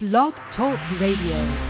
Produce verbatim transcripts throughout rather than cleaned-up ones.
Blog Talk Radio.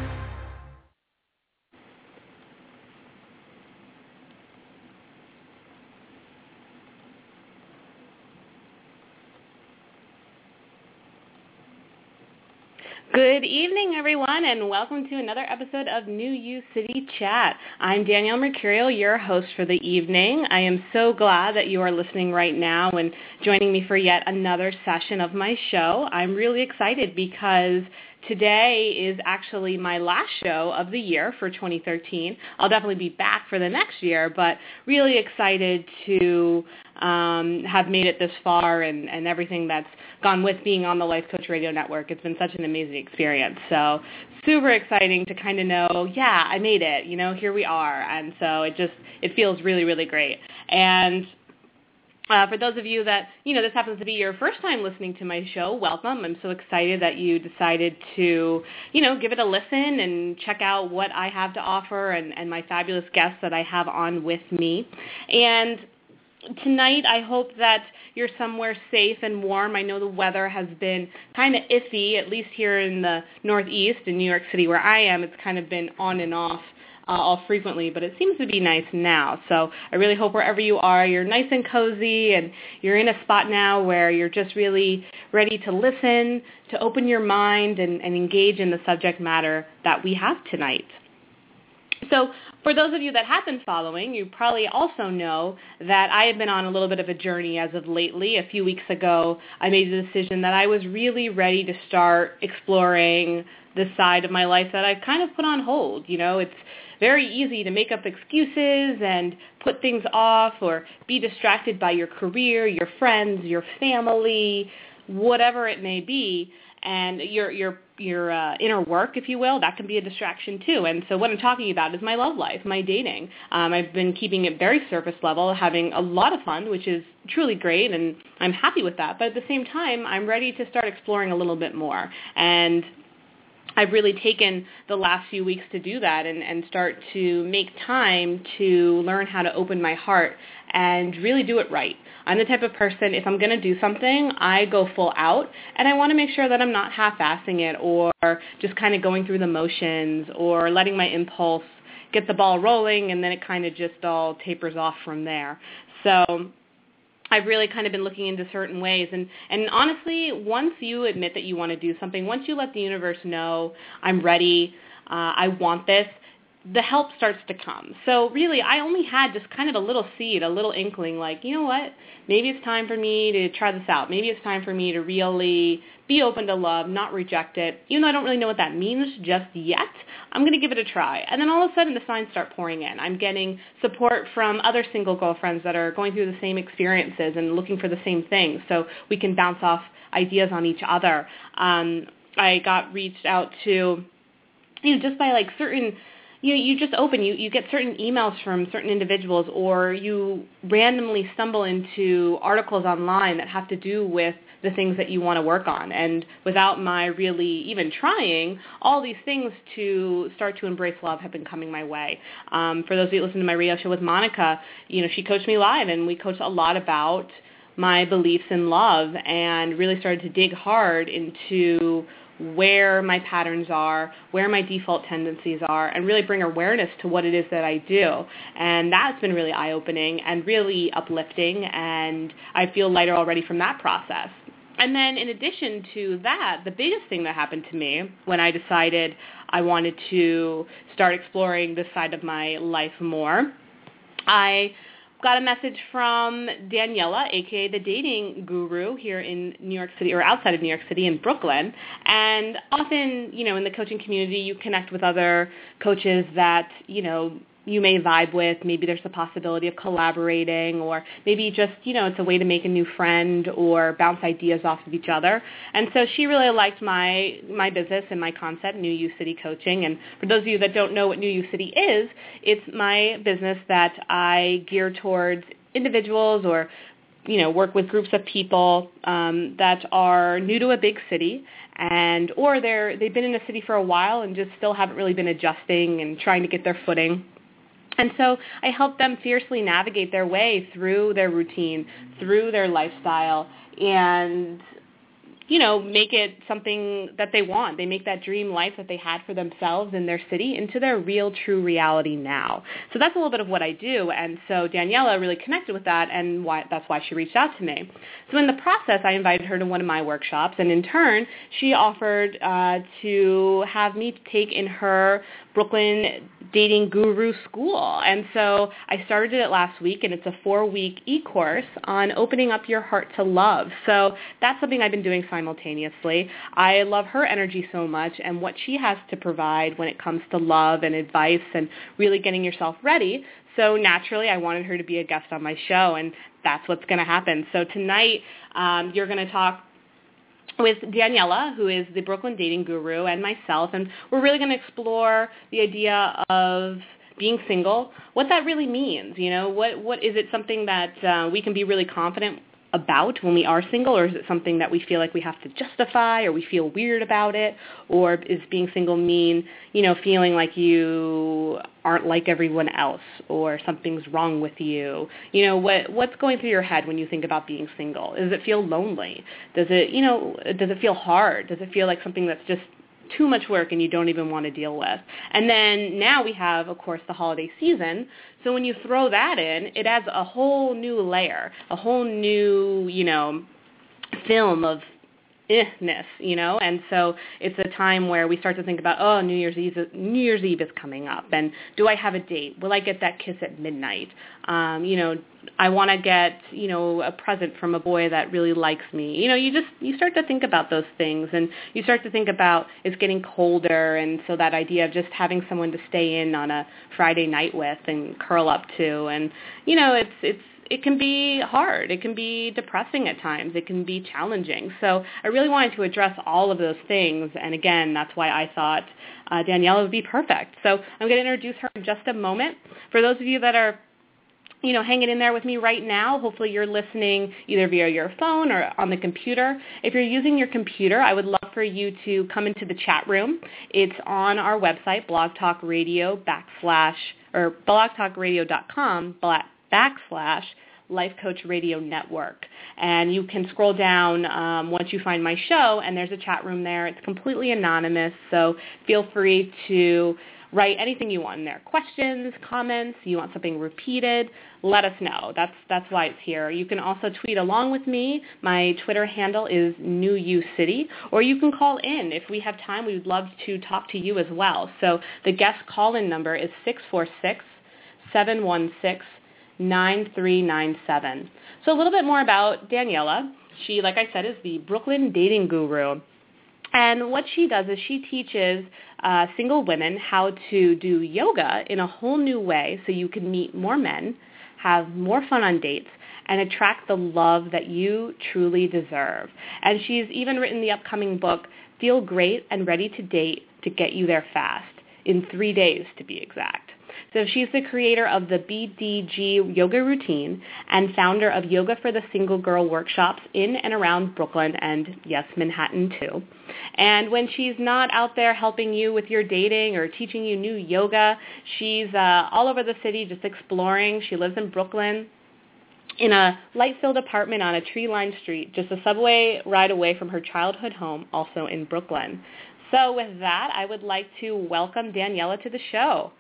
Good evening, everyone, and welcome to another episode of New You City Chat. I'm Danielle Mercurial, your host for the evening. I am so glad that you are listening right now and joining me for yet another session of my show. I'm really excited because today is actually my last show of the year for twenty thirteen. I'll definitely be back for the next year, but really excited to um, have made it this far and, and everything that's gone with being on the Life Coach Radio Network. It's been such an amazing experience. So super exciting to kind of know, yeah, I made it. You know, here we are. And so it just, it feels really, really great. And Uh, for those of you that, you know, this happens to be your first time listening to my show, welcome. I'm so excited that you decided to, you know, give it a listen and check out what I have to offer and, and my fabulous guests that I have on with me. And tonight, I hope that you're somewhere safe and warm. I know the weather has been kind of iffy, at least here in the Northeast in New York City where I am. It's kind of been on and off Uh, all frequently, but it seems to be nice now. So I really hope wherever you are, you're nice and cozy and you're in a spot now where you're just really ready to listen, to open your mind and, and engage in the subject matter that we have tonight. So for those of you that have been following, you probably also know that I have been on a little bit of a journey as of lately. A few weeks ago, I made the decision that I was really ready to start exploring this side of my life that I've kind of put on hold. You know, it's very easy to make up excuses and put things off or be distracted by your career, your friends, your family, whatever it may be, and your your your uh, inner work, if you will. That can be a distraction too. And so what I'm talking about is my love life, my dating. Um, I've been keeping it very surface level, having a lot of fun, which is truly great, and I'm happy with that. But at the same time, I'm ready to start exploring a little bit more. And I've really taken the last few weeks to do that and, and start to make time to learn how to open my heart and really do it right. I'm the type of person, if I'm going to do something, I go full out, and I want to make sure that I'm not half-assing it or just kind of going through the motions or letting my impulse get the ball rolling, and then it kind of just all tapers off from there. So I've really kind of been looking into certain ways. And, and honestly, once you admit that you want to do something, once you let the universe know, I'm ready, uh, I want this, the help starts to come. So really, I only had just kind of a little seed, a little inkling, like, you know what, maybe it's time for me to try this out. Maybe it's time for me to really be open to love, not reject it. Even though I don't really know what that means just yet, I'm going to give it a try. And then all of a sudden, the signs start pouring in. I'm getting support from other single girlfriends that are going through the same experiences and looking for the same things, so we can bounce off ideas on each other. Um, I got reached out to, you know, just by like certain, you know, you just open, you, you get certain emails from certain individuals, or you randomly stumble into articles online that have to do with the things that you want to work on. And without my really even trying, all these things to start to embrace love have been coming my way. Um, for those of you who listen to my radio show with Monica, you know, she coached me live, and we coached a lot about my beliefs in love and really started to dig hard into where my patterns are, where my default tendencies are, and really bring awareness to what it is that I do. And that's been really eye-opening and really uplifting, and I feel lighter already from that process. And then in addition to that, the biggest thing that happened to me when I decided I wanted to start exploring this side of my life more, I got a message from Daniela, a k a the dating guru here in New York City, or outside of New York City in Brooklyn. And often, you know, in the coaching community, you connect with other coaches that, you know, you may vibe with. Maybe there's the possibility of collaborating, or maybe just, you know, it's a way to make a new friend or bounce ideas off of each other. And so she really liked my my business and my concept, New You City Coaching. And for those of you that don't know what New You City is, it's my business that I gear towards individuals or, you know, work with groups of people um, that are new to a big city, and or they're they've been in a city for a while and just still haven't really been adjusting and trying to get their footing. And so I help them fiercely navigate their way through their routine, through their lifestyle, and you know, make it something that they want. They make that dream life that they had for themselves in their city into their real, true reality now. So that's a little bit of what I do. And so Daniela really connected with that, and why, that's why she reached out to me. So in the process, I invited her to one of my workshops, and in turn, she offered uh, to have me take in her Brooklyn Dating Guru School. And so I started it last week, and it's a four-week e-course on opening up your heart to love. So that's something I've been doing simultaneously. I love her energy so much and what she has to provide when it comes to love and advice and really getting yourself ready. So naturally, I wanted her to be a guest on my show, and that's what's going to happen. So tonight, um, you're going to talk with Daniela, who is the Brooklyn Dating Guru, and myself, and we're really going to explore the idea of being single, what that really means. You know, what what is it something that uh, we can be really confident about when we are single, or is it something that we feel like we have to justify, or we feel weird about it, or is being single mean, you know, feeling like you aren't like everyone else, or something's wrong with you? You know, what what's going through your head when you think about being single? Does it feel lonely? Does it, you know, does it feel hard? Does it feel like something that's just too much work and you don't even want to deal with? And then now we have, of course, the holiday season. So when you throw that in, it adds a whole new layer, a whole new, you know, film of eh-ness, you know, and so it's a time where we start to think about, oh, New Year's Eve, New Year's Eve is coming up, and do I have a date? Will I get that kiss at midnight? Um, you know, I want to get, you know, a present from a boy that really likes me. You know, you just, you start to think about those things, and you start to think about it's getting colder, and so that idea of just having someone to stay in on a Friday night with and curl up to, and, you know, it's, it's, it can be hard. It can be depressing at times. It can be challenging. So I really wanted to address all of those things. And again, that's why I thought uh, Daniela would be perfect. So I'm going to introduce her in just a moment. For those of you that are, you know, hanging in there with me right now, hopefully you're listening either via your phone or on the computer. If you're using your computer, I would love for you to come into the chat room. It's on our website, Blog Talk Radio backslash, or blogtalkradio.com backslash Life Coach Radio Network. And you can scroll down um, once you find my show, and there's a chat room there. It's completely anonymous, so feel free to write anything you want in there. Questions, comments, you want something repeated, let us know. That's that's why it's here. You can also tweet along with me. My Twitter handle is New You City, or you can call in. If we have time, we would love to talk to you as well. So the guest call-in number is six four six, seven one six, nine three nine seven. So a little bit more about Daniela. She, like I said, is the Brooklyn Dating Guru. And what she does is she teaches uh, single women how to do yoga in a whole new way so you can meet more men, have more fun on dates, and attract the love that you truly deserve. And she's even written the upcoming book, Feel Great and Ready to Date, to get you there fast, in three days to be exact. So she's the creator of the B D G yoga routine and founder of Yoga for the Single Girl workshops in and around Brooklyn and, yes, Manhattan too. And when she's not out there helping you with your dating or teaching you new yoga, she's uh, all over the city just exploring. She lives in Brooklyn in a light-filled apartment on a tree-lined street, just a subway ride away from her childhood home, also in Brooklyn. So with that, I would like to welcome Daniela to the show.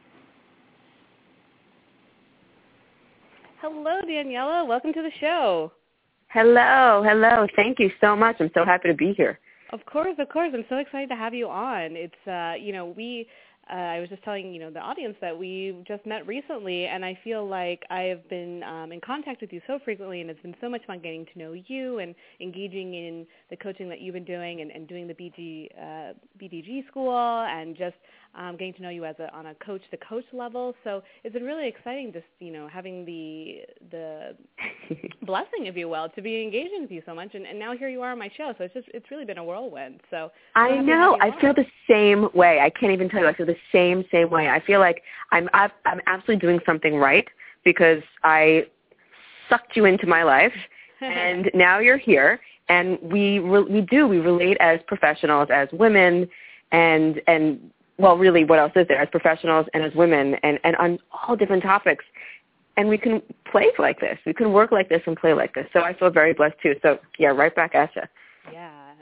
Hello, Daniela. Welcome to the show. Hello, hello. Thank you so much. I'm so happy to be here. Of course, of course. I'm so excited to have you on. It's, uh, you know, we, uh, I was just telling, you know, the audience that we just met recently, and I feel like I have been um, in contact with you so frequently, and it's been so much fun getting to know you and engaging in the coaching that you've been doing and, and doing the B G, uh, B D G school and just Um, getting to know you as a, on a coach-to-coach level. So it's been really exciting just, you know, having the the blessing, if you will, to be engaging with you so much. And, and now here you are on my show. So it's just, it's really been a whirlwind. So I know. I feel the same way. I can't even tell you. I feel the same, same way. I feel like I'm, I'm absolutely doing something right because I sucked you into my life, and now you're here. And we re- we do. We relate as professionals, as women, and and well, really, what else is there, as professionals and as women, and, and on all different topics. And we can play like this. We can work like this and play like this. So I feel very blessed, too. So, yeah, right back at you. Yeah.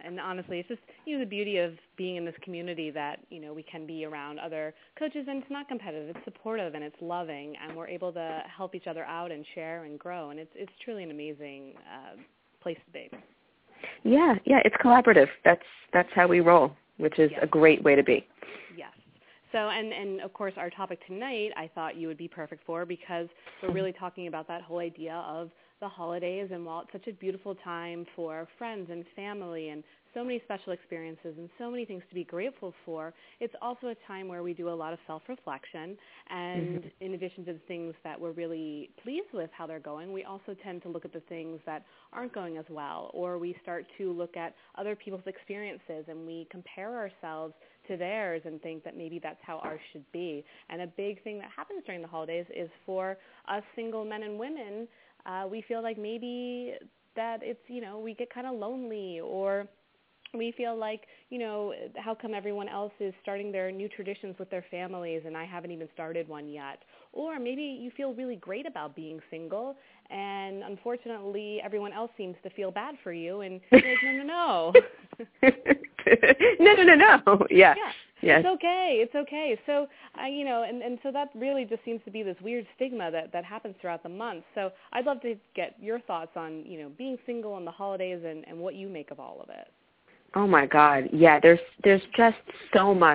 and honestly, it's just, you know, the beauty of being in this community that, you know, we can be around other coaches, and it's not competitive, it's supportive, and it's loving, and we're able to help each other out and share and grow, and it's it's truly an amazing uh, place to be. Yeah, yeah, it's collaborative. That's that's how we roll, which is Yes. a great way to be. Yes. So, and, and of course, our topic tonight, I thought you would be perfect for, because we're really talking about that whole idea of the holidays, and while it's such a beautiful time for friends and family and so many special experiences and so many things to be grateful for, it's also a time where we do a lot of self-reflection, and mm-hmm. in addition to the things that we're really pleased with how they're going, we also tend to look at the things that aren't going as well, or we start to look at other people's experiences and we compare ourselves to theirs and think that maybe that's how ours should be. And a big thing that happens during the holidays is for us single men and women, uh, we feel like maybe that it's, you know, we get kind of lonely, or we feel like, you know, how come everyone else is starting their new traditions with their families and I haven't even started one yet? Or maybe you feel really great about being single, and unfortunately everyone else seems to feel bad for you, and you're like, no, no, no. no, no, no, no. Yeah. Yeah. Yes. It's okay. It's okay. So, uh, you know, and, and so that really just seems to be this weird stigma that, that happens throughout the month. So I'd love to get your thoughts on, you know, being single on the holidays and, and what you make of all of it. Oh, my God. Yeah, there's there's just so much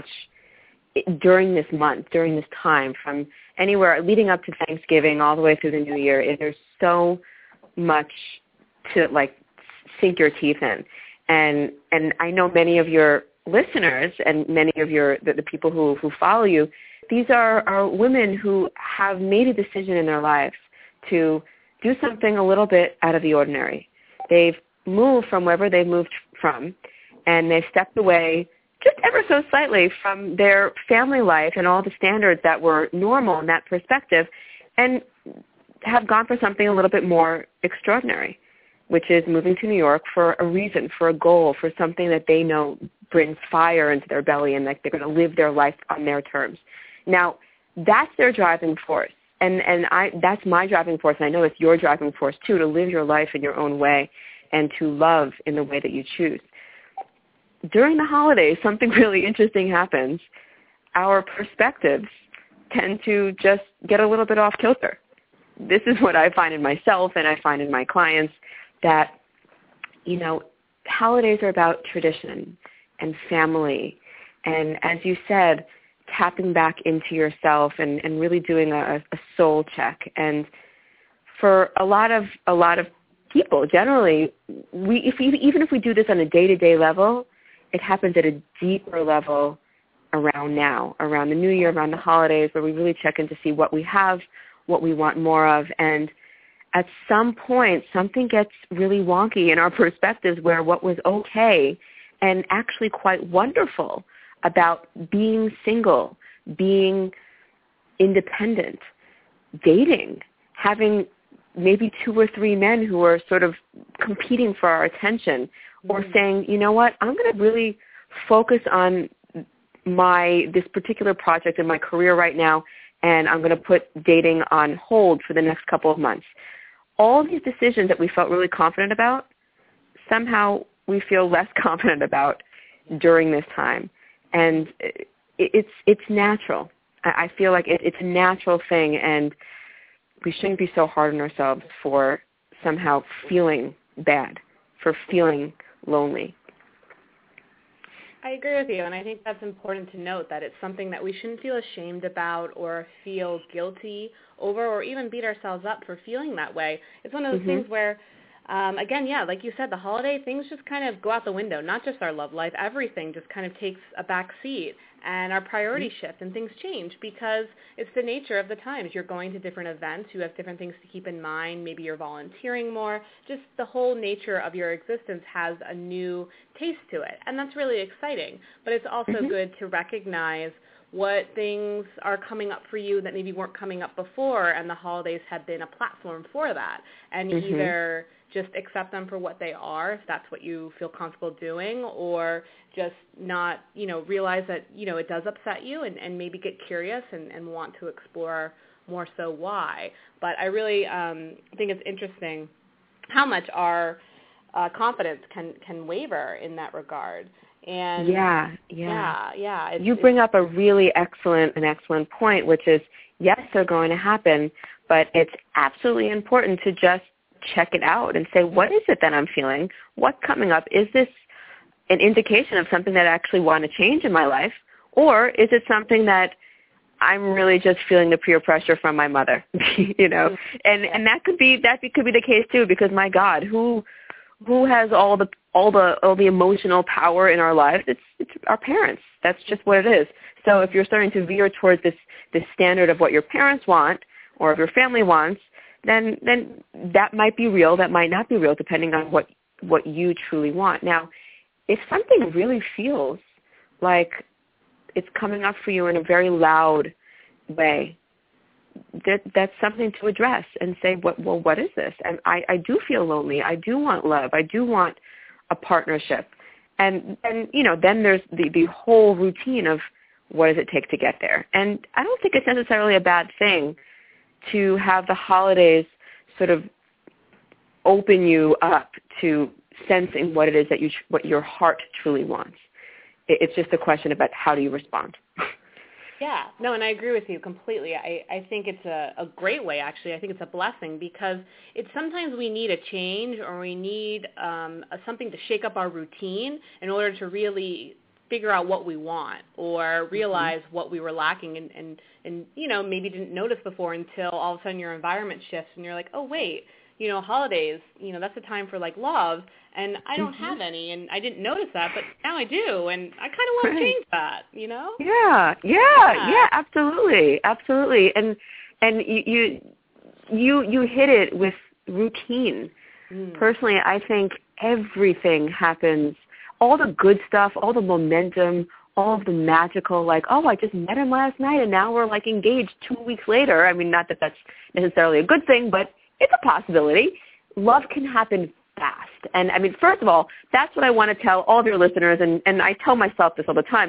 during this month, during this time, from anywhere leading up to Thanksgiving all the way through the New Year. There's so much to, like, sink your teeth in. And and I know many of your listeners and many of your the, the people who, who follow you, these are, are women who have made a decision in their lives to do something a little bit out of the ordinary. They've moved from wherever they've moved from, and they've stepped away just ever so slightly from their family life and all the standards that were normal in that perspective, and have gone for something a little bit more extraordinary, which is moving to New York for a reason, for a goal, for something that they know brings fire into their belly, and like they're going to live their life on their terms. Now, that's their driving force, and, and I that's my driving force, and I know it's your driving force too, to live your life in your own way and to love in the way that you choose. During the holidays, something really interesting happens. Our perspectives tend to just get a little bit off kilter. This is what I find in myself, and I find in my clients, that, you know, holidays are about tradition and family, and as you said, tapping back into yourself and, and really doing a, a soul check. And for a lot of a lot of people, generally, we if we, even if we do this on a day-to-day level, it happens at a deeper level around now, around the New Year, around the holidays, where we really check in to see what we have, what we want more of, and at some point, something gets really wonky in our perspectives, where what was okay and actually quite wonderful about being single, being independent, dating, having maybe two or three men who are sort of competing for our attention, or mm-hmm. saying, you know what, I'm going to really focus on my this particular project in my career right now, and I'm going to put dating on hold for the next couple of months. All these decisions that we felt really confident about, somehow we feel less confident about during this time. And it's it's natural. I feel like it, it's a natural thing, and we shouldn't be so hard on ourselves for somehow feeling bad, for feeling lonely. I agree with you, and I think that's important to note, that it's something that we shouldn't feel ashamed about or feel guilty over, or even beat ourselves up for feeling that way. It's one of those mm-hmm. things where, um, again, yeah, like you said, the holiday things just kind of go out the window, not just our love life. Everything just kind of takes a back seat, and our priorities mm-hmm. shift, and things change because it's the nature of the times. You're going to different events. You have different things to keep in mind. Maybe you're volunteering more. Just the whole nature of your existence has a new taste to it, and that's really exciting. But it's also mm-hmm. good to recognize what things are coming up for you that maybe weren't coming up before, and the holidays have been a platform for that. And mm-hmm. either just accept them for what they are, if that's what you feel comfortable doing, or just not, you know, realize that, you know, it does upset you, and, and maybe get curious and, and want to explore more so why. But I really um, think it's interesting how much our uh, confidence can, can waver in that regard. And yeah, yeah, yeah, yeah. It's, you bring up a really excellent, an excellent point, which is, yes, they're going to happen, but it's absolutely important to just check it out and say, what is it that I'm feeling? What's coming up? Is this an indication of something that I actually want to change in my life? Or is it something that I'm really just feeling the peer pressure from my mother, you know? And and that could be that could be the case too, because my God, who who has all the all the all the emotional power in our lives? It's it's our parents. That's just what it is. So if you're starting to veer towards this this standard of what your parents want or if your family wants, then then that might be real, that might not be real, depending on what what you truly want. Now, if something really feels like it's coming up for you in a very loud way, that that's something to address and say, what, well, what is this? And I, I do feel lonely. I do want love. I do want a partnership. And, and you know, then there's the, the whole routine of what does it take to get there. And I don't think it's necessarily a bad thing to have the holidays sort of open you up to sensing what it is that you, what your heart truly wants. It's just a question about how do you respond. Yeah, no, and I agree with you completely. I, I think it's a, a great way, actually. I think it's a blessing because it's sometimes we need a change or we need um, a, something to shake up our routine in order to really figure out what we want or realize mm-hmm. what we were lacking and, and, and, you know, maybe didn't notice before until all of a sudden your environment shifts and you're like, oh, wait, you know, holidays, you know, that's a time for, like, love, and I don't mm-hmm. have any, and I didn't notice that, but now I do, and I kind of want right. to change that, you know? Yeah, yeah, yeah, yeah, absolutely, absolutely. And and you you you, you hit it with routine. Mm. Personally, I think everything happens, all the good stuff, all the momentum, all of the magical, like, oh, I just met him last night, and now we're, like, engaged two weeks later. I mean, not that that's necessarily a good thing, but it's a possibility. Love can happen fast. And, I mean, first of all, that's what I want to tell all of your listeners, and, and I tell myself this all the time.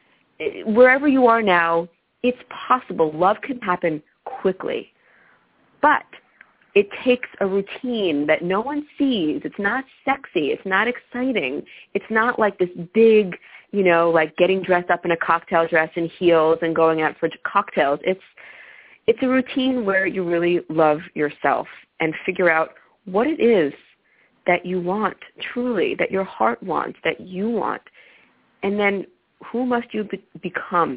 Wherever you are now, it's possible. Love can happen quickly. But it takes a routine that no one sees. It's not sexy. It's not exciting. It's not like this big, you know, like getting dressed up in a cocktail dress and heels and going out for cocktails. It's It's a routine where you really love yourself and figure out what it is that you want truly, that your heart wants, that you want, and then who must you be- become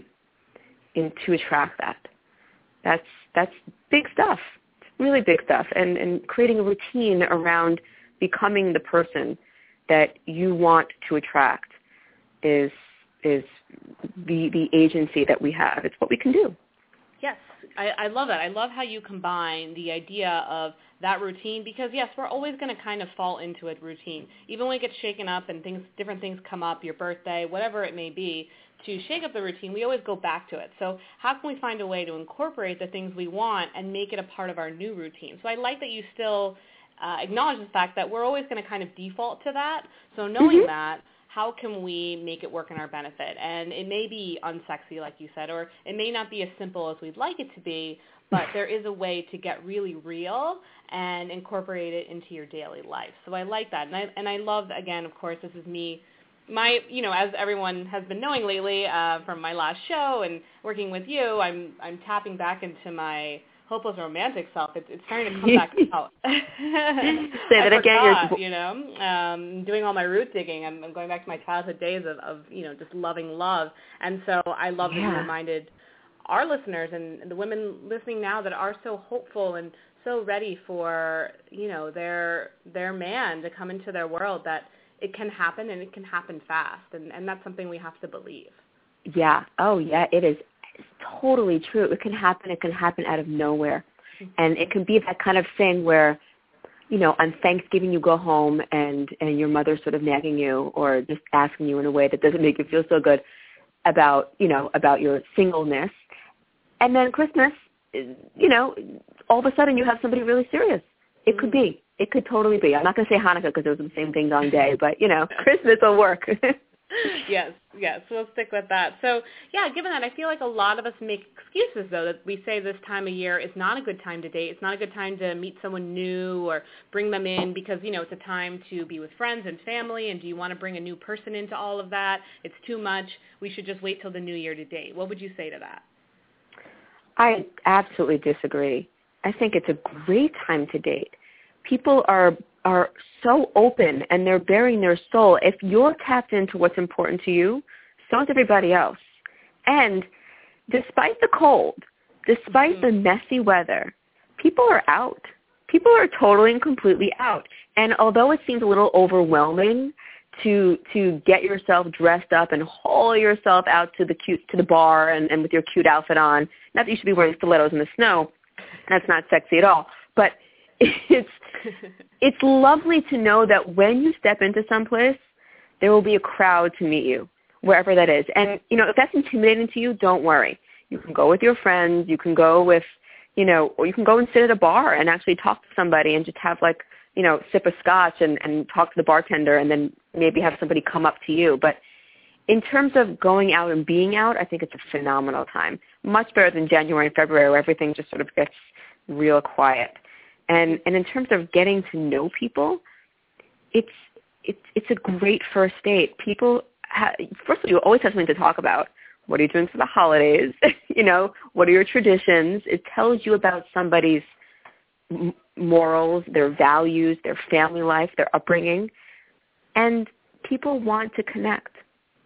in, to attract that. That's that's big stuff, really big stuff, and, and creating a routine around becoming the person that you want to attract is is the the agency that we have. It's what we can do. Yes, I, I love that. I love how you combine the idea of that routine because, yes, we're always going to kind of fall into a routine. Even when it gets shaken up and things, different things come up, your birthday, whatever it may be, to shake up the routine, we always go back to it. So how can we find a way to incorporate the things we want and make it a part of our new routine? So I like that you still uh, acknowledge the fact that we're always going to kind of default to that. So knowing mm-hmm. that, how can we make it work in our benefit? And it may be unsexy, like you said, or it may not be as simple as we'd like it to be, but there is a way to get really real and incorporate it into your daily life. So I like that. And I, and I love, again, of course, this is me, my, you know, as everyone has been knowing lately uh, from my last show and working with you, I'm I'm tapping back into my hopeless romantic self. It's, it's starting to come back out. Say that I again. Forgot, you know, um, doing all my root digging. I'm, I'm going back to my childhood days of, of, you know, just loving love. And so I love yeah. that you reminded our listeners and the women listening now that are so hopeful and so ready for, you know, their their man to come into their world that it can happen and it can happen fast. And, and that's something we have to believe. Yeah. Oh, yeah, it is. It's totally true. It can happen. It can happen out of nowhere. And it can be that kind of thing where, you know, on Thanksgiving you go home and, and your mother's sort of nagging you or just asking you in a way that doesn't make you feel so good about, you know, about your singleness. And then Christmas, you know, all of a sudden you have somebody really serious. It could be. It could totally be. I'm not going to say Hanukkah because those are the same thing on day, but, you know, Christmas will work. Yes, Yes, we'll stick with that. So, yeah, given that, I feel like a lot of us make excuses, though, that we say this time of year is not a good time to date. It's not a good time to meet someone new or bring them in because, you know, it's a time to be with friends and family, and do you want to bring a new person into all of that? It's too much. We should just wait till the new year to date. What would you say to that? I absolutely disagree. I think it's a great time to date. People are are so open, and they're bearing their soul. If you're tapped into what's important to you, so is everybody else. And despite the cold, despite mm-hmm. the messy weather, people are out. People are totally and completely out. And although it seems a little overwhelming to to get yourself dressed up and haul yourself out to the cute to the bar and, and with your cute outfit on, not that you should be wearing stilettos in the snow, that's not sexy at all, but it's it's lovely to know that when you step into someplace, there will be a crowd to meet you, wherever that is. And, you know, if that's intimidating to you, don't worry. You can go with your friends. You can go with, you know, or you can go and sit at a bar and actually talk to somebody and just have, like, you know, sip a scotch and, and talk to the bartender and then maybe have somebody come up to you. But in terms of going out and being out, I think it's a phenomenal time. Much better than January and February where everything just sort of gets real quiet. And and in terms of getting to know people, it's it's it's a great first date. People, ha- first of all, you always have something to talk about. What are you doing for the holidays? you know, what are your traditions? It tells you about somebody's m- morals, their values, their family life, their upbringing, and people want to connect.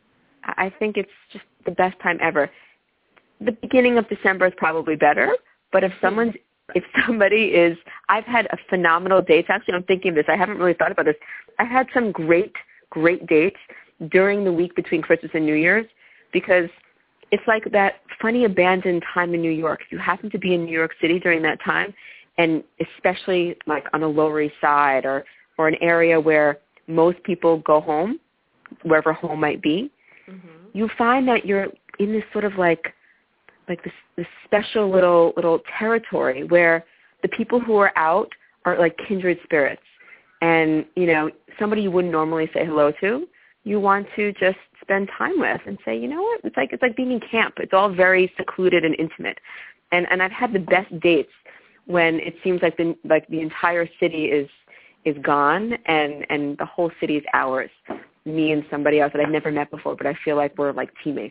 I think it's just the best time ever. The beginning of December is probably better, but if someone's If somebody is, I've had a phenomenal dates. Actually, I'm thinking of this. I haven't really thought about this. I had some great, great dates during the week between Christmas and New Year's because it's like that funny abandoned time in New York. If you happen to be in New York City during that time, and especially like on the Lower East Side or, or an area where most people go home, wherever home might be, mm-hmm. you find that you're in this sort of like, like this, this special little little territory where the people who are out are like kindred spirits. And, you know, somebody you wouldn't normally say hello to, you want to just spend time with and say, you know what, it's like it's like being in camp. It's all very secluded and intimate. And and I've had the best dates when it seems like the like the entire city is is gone and, and the whole city is ours. Me and somebody else that I've never met before, but I feel like we're like teammates.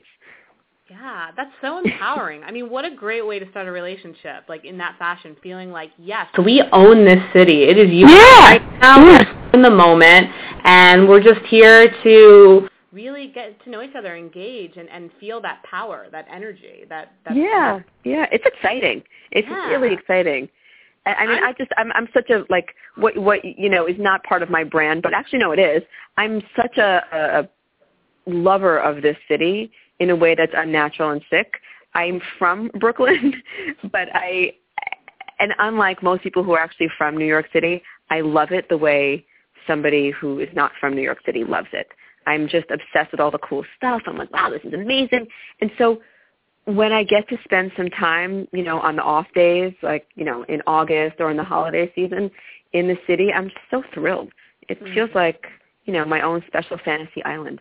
Yeah, that's so empowering. I mean, what a great way to start a relationship, like in that fashion, feeling like, yes, we own this city. It is you yeah. right now yeah. in the moment, and we're just here to really get to know each other, engage, and, and feel that power, that energy. That, that Yeah, yeah, it's exciting. It's yeah. really exciting. I, I mean, I'm, I just, I'm, I'm such a, like, what, what, you know, is not part of my brand, but actually, no, it is. I'm such a, a lover of this city in a way that's unnatural and sick. I'm from Brooklyn, but I, and unlike most people who are actually from New York City, I love it the way somebody who is not from New York City loves it. I'm just obsessed with all the cool stuff. I'm like, wow, this is amazing. And so when I get to spend some time, you know, on the off days, like, you know, in August or in the holiday season in the city, I'm just so thrilled. It mm-hmm. feels like, you know, my own special fantasy island.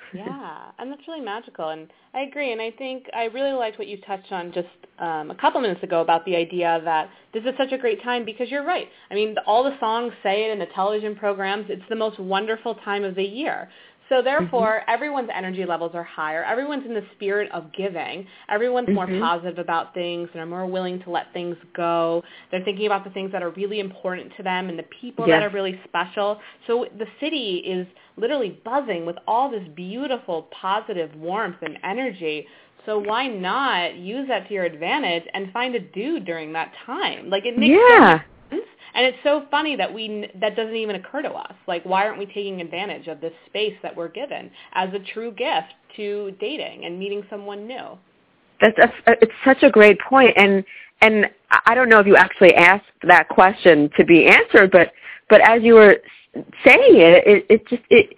Yeah, and that's really magical, and I agree, and I think I really liked what you touched on just um, a couple minutes ago about the idea that this is such a great time because you're right. I mean, all the songs say it in the television programs. It's the most wonderful time of the year. So therefore, mm-hmm. everyone's energy levels are higher. Everyone's in the spirit of giving. Everyone's mm-hmm. more positive about things and are more willing to let things go. They're thinking about the things that are really important to them and the people yes. that are really special. So the city is literally buzzing with all this beautiful, positive warmth and energy. So why not use that to your advantage and find a dude during that time? Like it makes yeah. sense. And it's so funny that we that doesn't even occur to us. Like, why aren't we taking advantage of this space that we're given as a true gift to dating and meeting someone new? That's, that's it's such a great point, and and I don't know if you actually asked that question to be answered, but but as you were saying it, it, it just it,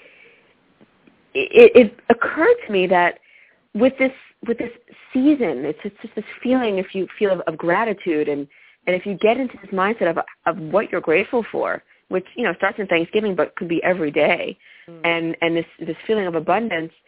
it it occurred to me that with this with this season, it's just, it's just this feeling, if you feel of, of gratitude and. And if you get into this mindset of of what you're grateful for, which, you know, starts in Thanksgiving but could be every day, mm. and, and this, this feeling of abundance,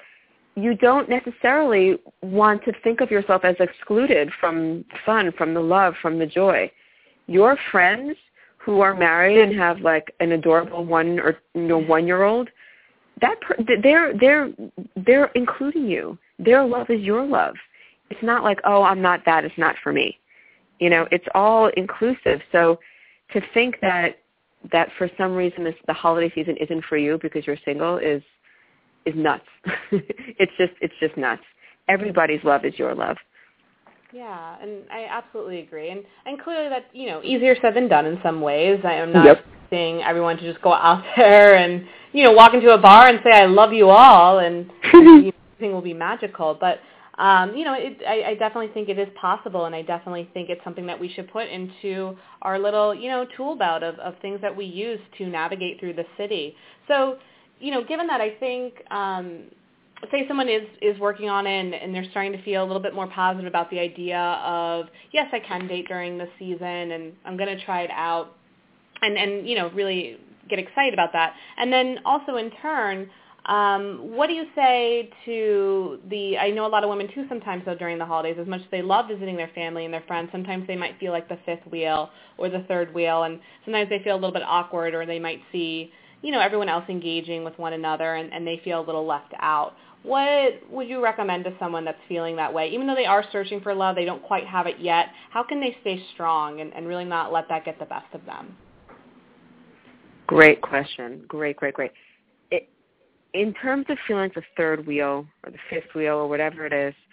you don't necessarily want to think of yourself as excluded from fun, from the love, from the joy. Your friends who are married and have like an adorable one or you know one-year-old, that they're they're they're including you. Their love is your love. It's not like, oh, I'm not that. It's not for me. You know, it's all inclusive. So to think that that for some reason this, the holiday season isn't for you because you're single is is nuts. it's just it's just nuts. Everybody's love is your love. Yeah, and I absolutely agree. And and clearly that's, you know, easier said than done in some ways. I am not yep. saying everyone to just go out there and, you know, walk into a bar and say, I love you all, and everything will be magical. But, um, you know, it, I, I definitely think it is possible, and I definitely think it's something that we should put into our little, you know, tool belt of, of things that we use to navigate through the city. So, you know, given that, I think, um, say someone is, is working on it and, and they're starting to feel a little bit more positive about the idea of, yes, I can date during the season and I'm going to try it out and, and, you know, really get excited about that. And then also in turn, um, what do you say to the, I know a lot of women too sometimes though during the holidays, as much as they love visiting their family and their friends, sometimes they might feel like the fifth wheel or the third wheel, and sometimes they feel a little bit awkward, or they might see, you know, everyone else engaging with one another and, and they feel a little left out. What would you recommend to someone that's feeling that way? Even though they are searching for love, they don't quite have it yet, how can they stay strong and, and really not let that get the best of them? Great question. Great, great, great. It, in terms of feeling the third wheel or the fifth wheel or whatever it is,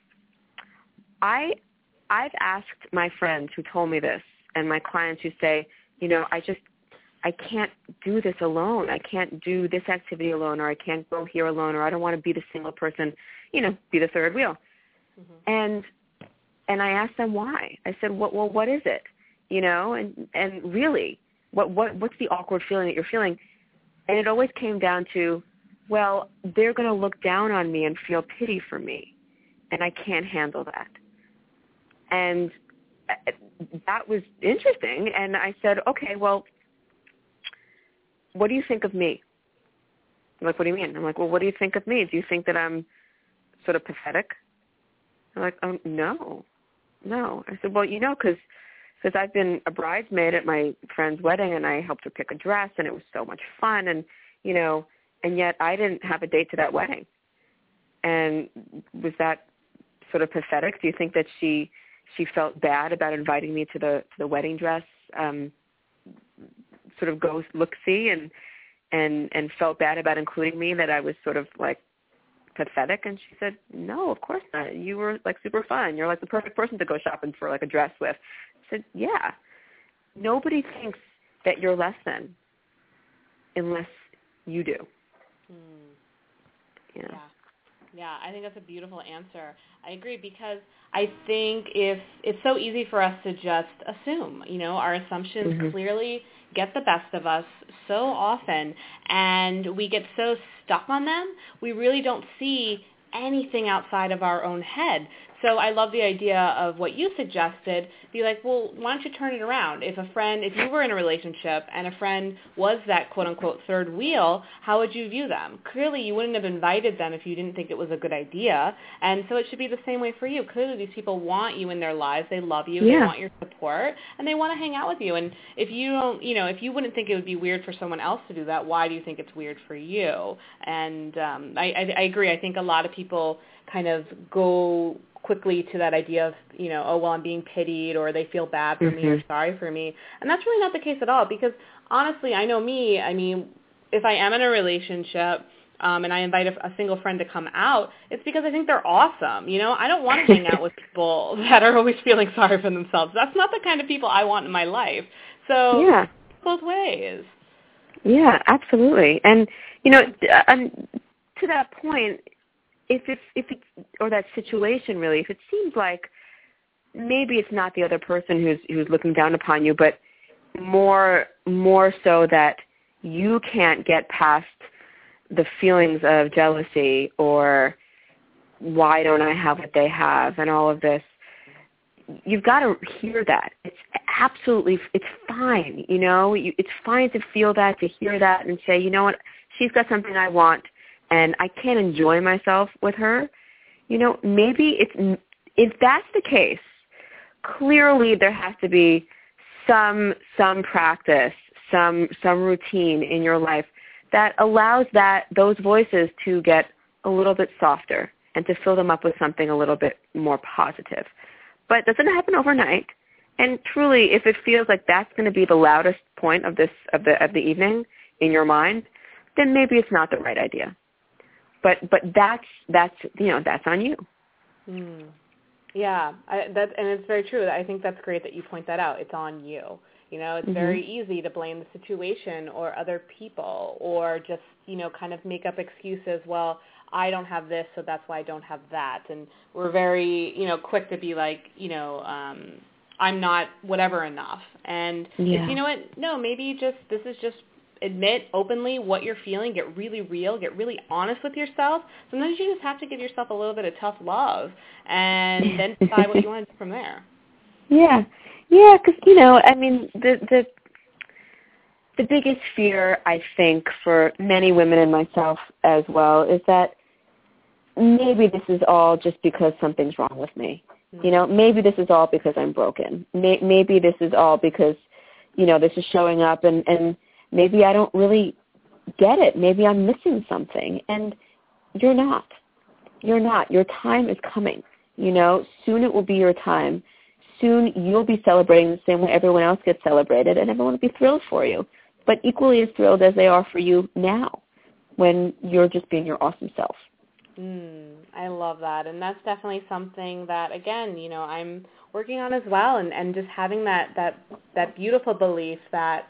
I, I've asked my friends who told me this and my clients who say, you know, I just, I can't do this alone. I can't do this activity alone, or I can't go here alone, or I don't want to be the single person, you know, be the third wheel. Mm-hmm. And and I asked them why. I said, what, well, what is it? You know, and, and really, what, what what's the awkward feeling that you're feeling? And it always came down to, well, they're going to look down on me and feel pity for me, and I can't handle that. And that was interesting. And I said, okay, well, what do you think of me? I'm like, what do you mean? I'm like, well, what do you think of me? Do you think that I'm sort of pathetic? I'm like, oh, no, no. I said, well, you know, because because I've been a bridesmaid at my friend's wedding, and I helped her pick a dress, and it was so much fun, and, you know, and yet I didn't have a date to that wedding. And was that sort of pathetic? Do you think that she she felt bad about inviting me to the to the wedding dress um sort of go look-see and, and, and felt bad about including me, that I was sort of like pathetic? And she said, no, of course not. You were like super fun. You're like the perfect person to go shopping for like a dress with. I said, yeah. Nobody thinks that you're less than unless you do. Mm. You know? Yeah. Yeah, I think that's a beautiful answer. I agree, because I think if it's so easy for us to just assume, you know, our assumptions mm-hmm. clearly get the best of us so often, and we get so stuck on them, we really don't see anything outside of our own head. So I love the idea of what you suggested. Be like, well, why don't you turn it around? If a friend, if you were in a relationship and a friend was that quote-unquote third wheel, how would you view them? Clearly, you wouldn't have invited them if you didn't think it was a good idea. And so it should be the same way for you. Clearly, these people want you in their lives. They love you. Yeah. They want your support. And they want to hang out with you. And if you don't, you know, if you wouldn't think it would be weird for someone else to do that, why do you think it's weird for you? And um, I, I, I agree. I think a lot of people kind of go quickly to that idea of, you know, oh, well, I'm being pitied, or they feel bad for mm-hmm. me or sorry for me. And that's really not the case at all, because honestly, I know me, I mean, if I am in a relationship um, and I invite a, a single friend to come out, it's because I think they're awesome. You know, I don't want to hang out with people that are always feeling sorry for themselves. That's not the kind of people I want in my life. So yeah. both ways. Yeah, absolutely. And, you know, um, to that point, if it's, if it's, or that situation really, if it seems like maybe it's not the other person who's, who's looking down upon you, but more, more so that you can't get past the feelings of jealousy or why don't I have what they have and all of this, you've got to hear that. It's absolutely, it's fine, you know, you, it's fine to feel that, to hear that and say, you know what, she's got something I want, and I can't enjoy myself with her, you know, maybe it's, if that's the case, clearly there has to be some some practice, some some routine in your life that allows that those voices to get a little bit softer and to fill them up with something a little bit more positive. But it doesn't happen overnight. And truly, if it feels like that's going to be the loudest point of this of the of the evening in your mind, then maybe it's not the right idea. But but that's that's you know that's on you. Mm. Yeah, I, that and it's very true. I think that's great that you point that out. It's on you. You know, it's mm-hmm. very easy to blame the situation or other people, or just you know kind of make up excuses. Well, I don't have this, so that's why I don't have that. And we're very you know quick to be like you know. Um, I'm not whatever enough. And yeah. it's, you know what, no, maybe just this is just admit openly what you're feeling, get really real, get really honest with yourself. Sometimes you just have to give yourself a little bit of tough love and then decide what you want to do from there. Yeah. Yeah, because, you know, I mean, the, the the biggest fear, I think, for many women and myself as well is that maybe this is all just because something's wrong with me. You know, maybe this is all because I'm broken. May, maybe this is all because, you know, this is showing up and, and maybe I don't really get it. Maybe I'm missing something. And you're not. You're not. Your time is coming. You know, soon it will be your time. Soon you'll be celebrating the same way everyone else gets celebrated, and everyone will be thrilled for you. But equally as thrilled as they are for you now when you're just being your awesome self. Mm, I love that. And that's definitely something that, again, you know, I'm working on as well, and, and just having that, that, that beautiful belief that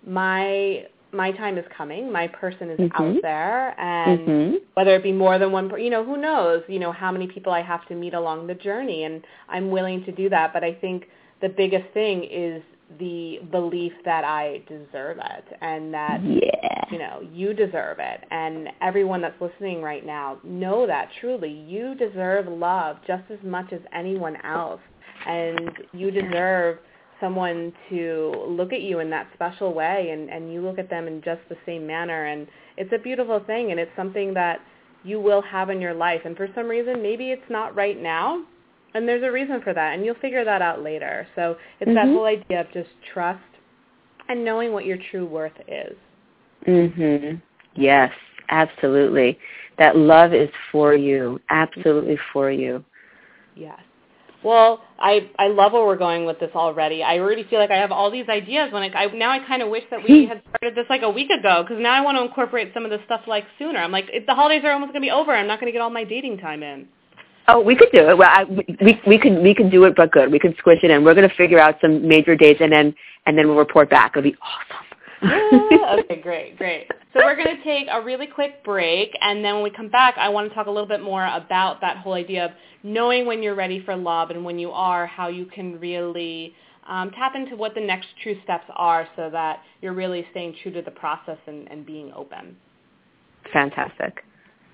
my my time is coming, my person is mm-hmm. out there, and mm-hmm. whether it be more than one, you know, who knows, you know, how many people I have to meet along the journey, and I'm willing to do that. But I think the biggest thing is the belief that I deserve it, and that, yeah. you know, you deserve it. And everyone that's listening right now, know that truly. You deserve love just as much as anyone else. And you deserve someone to look at you in that special way, and, and you look at them in just the same manner. And it's a beautiful thing, and it's something that you will have in your life. And for some reason, maybe it's not right now, and there's a reason for that, and you'll figure that out later. So it's mm-hmm. that whole idea of just trust and knowing what your true worth is. Mhm. Yes, absolutely. That love is for you, absolutely for you. Yes. Well, I, I love where we're going with this already. I already feel like I have all these ideas. When I, I now I kind of wish that we had started this like a week ago, because now I want to incorporate some of this stuff like sooner. I'm like, if the holidays are almost going to be over. I'm not going to get all my dating time in. Oh, we could do it. Well, I, we we can we can do it, but good. We can squish it in. We're going to figure out some major dates, and then and then we'll report back. It'll be awesome. Yeah, okay, great, great. So we're going to take a really quick break, and then when we come back, I want to talk a little bit more about that whole idea of knowing when you're ready for love, and when you are, how you can really um, tap into what the next true steps are, so that you're really staying true to the process and, and being open. Fantastic.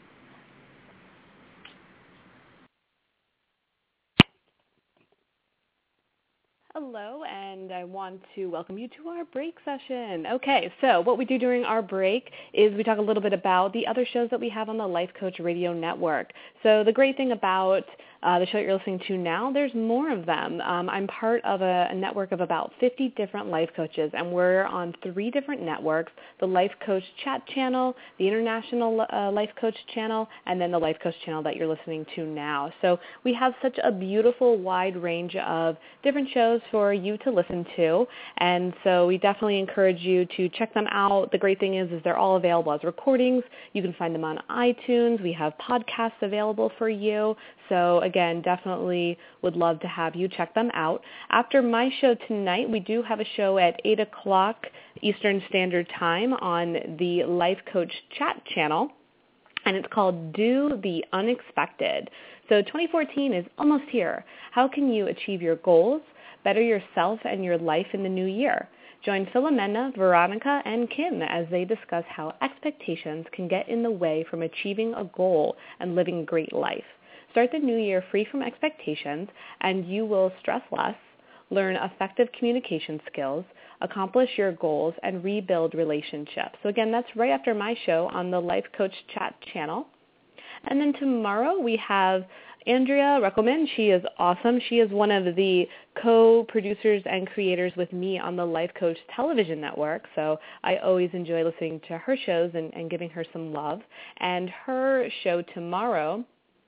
Hello, and I want to welcome you to our break session. Okay, so what we do during our break is we talk a little bit about the other shows that we have on the Life Coach Radio Network. So the great thing about uh, the show you're listening to now, there's more of them. Um, I'm part of a, a network of about fifty different life coaches, and we're on three different networks: the Life Coach Chat channel, the International uh, Life Coach channel, and then the Life Coach channel that you're listening to now. So we have such a beautiful wide range of different shows for you to listen to, and so we definitely encourage you to check them out. The great thing is, is they're all available as recordings. You can find them on iTunes. We have podcasts available for you. So again, definitely would love to have you check them out. After my show tonight, we do have a show at eight o'clock Eastern Standard Time on the Life Coach Chat channel, and it's called Do the Unexpected. So twenty fourteen is almost here. How can you achieve your goals, better yourself and your life in the new year? Join Philomena, Veronica, and Kim as they discuss how expectations can get in the way from achieving a goal and living a great life. Start the new year free from expectations, and you will stress less, learn effective communication skills, accomplish your goals, and rebuild relationships. So again, that's right after my show on the Life Coach Chat channel. And then tomorrow we have Andrea Reckelman. She is awesome. She is one of the co-producers and creators with me on the Life Coach television network. So I always enjoy listening to her shows and, and giving her some love. And her show tomorrow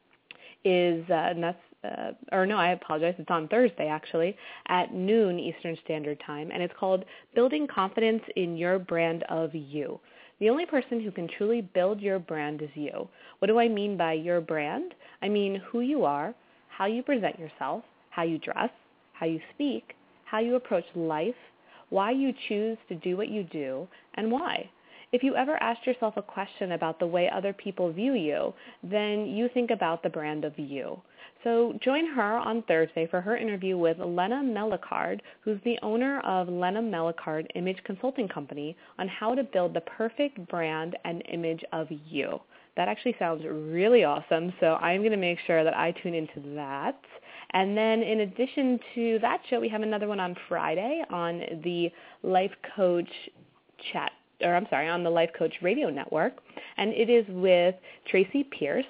is, uh, and that's, uh, or no, I apologize, it's on Thursday actually, at noon Eastern Standard Time. And it's called Building Confidence in Your Brand of You. The only person who can truly build your brand is you. What do I mean by your brand? I mean who you are, how you present yourself, how you dress, how you speak, how you approach life, why you choose to do what you do, and why. If you ever asked yourself a question about the way other people view you, then you think about the brand of you. So join her on Thursday for her interview with Lena Melicard, who's the owner of Lena Melicard Image Consulting Company, on how to build the perfect brand and image of you. That actually sounds really awesome, so I'm going to make sure that I tune into that. And then in addition to that show, we have another one on Friday on the Life Coach Chat, or I'm sorry, on the Life Coach Radio Network, and it is with Tracy Pierce.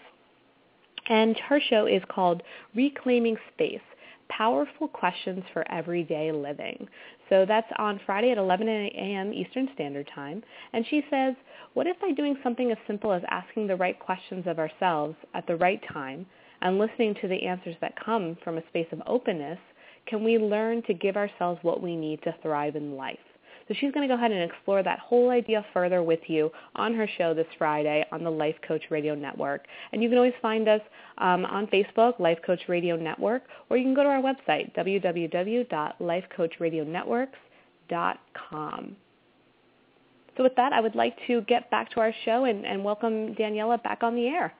And her show is called Reclaiming Space, Powerful Questions for Everyday Living. So that's on Friday at eleven a.m. Eastern Standard Time. And she says, what if by doing something as simple as asking the right questions of ourselves at the right time and listening to the answers that come from a space of openness, can we learn to give ourselves what we need to thrive in life? So she's going to go ahead and explore that whole idea further with you on her show this Friday on the Life Coach Radio Network. And you can always find us um, on Facebook, Life Coach Radio Network, or you can go to our website, w w w dot life coach radio networks dot com. So with that, I would like to get back to our show and, and welcome Daniela back on the air.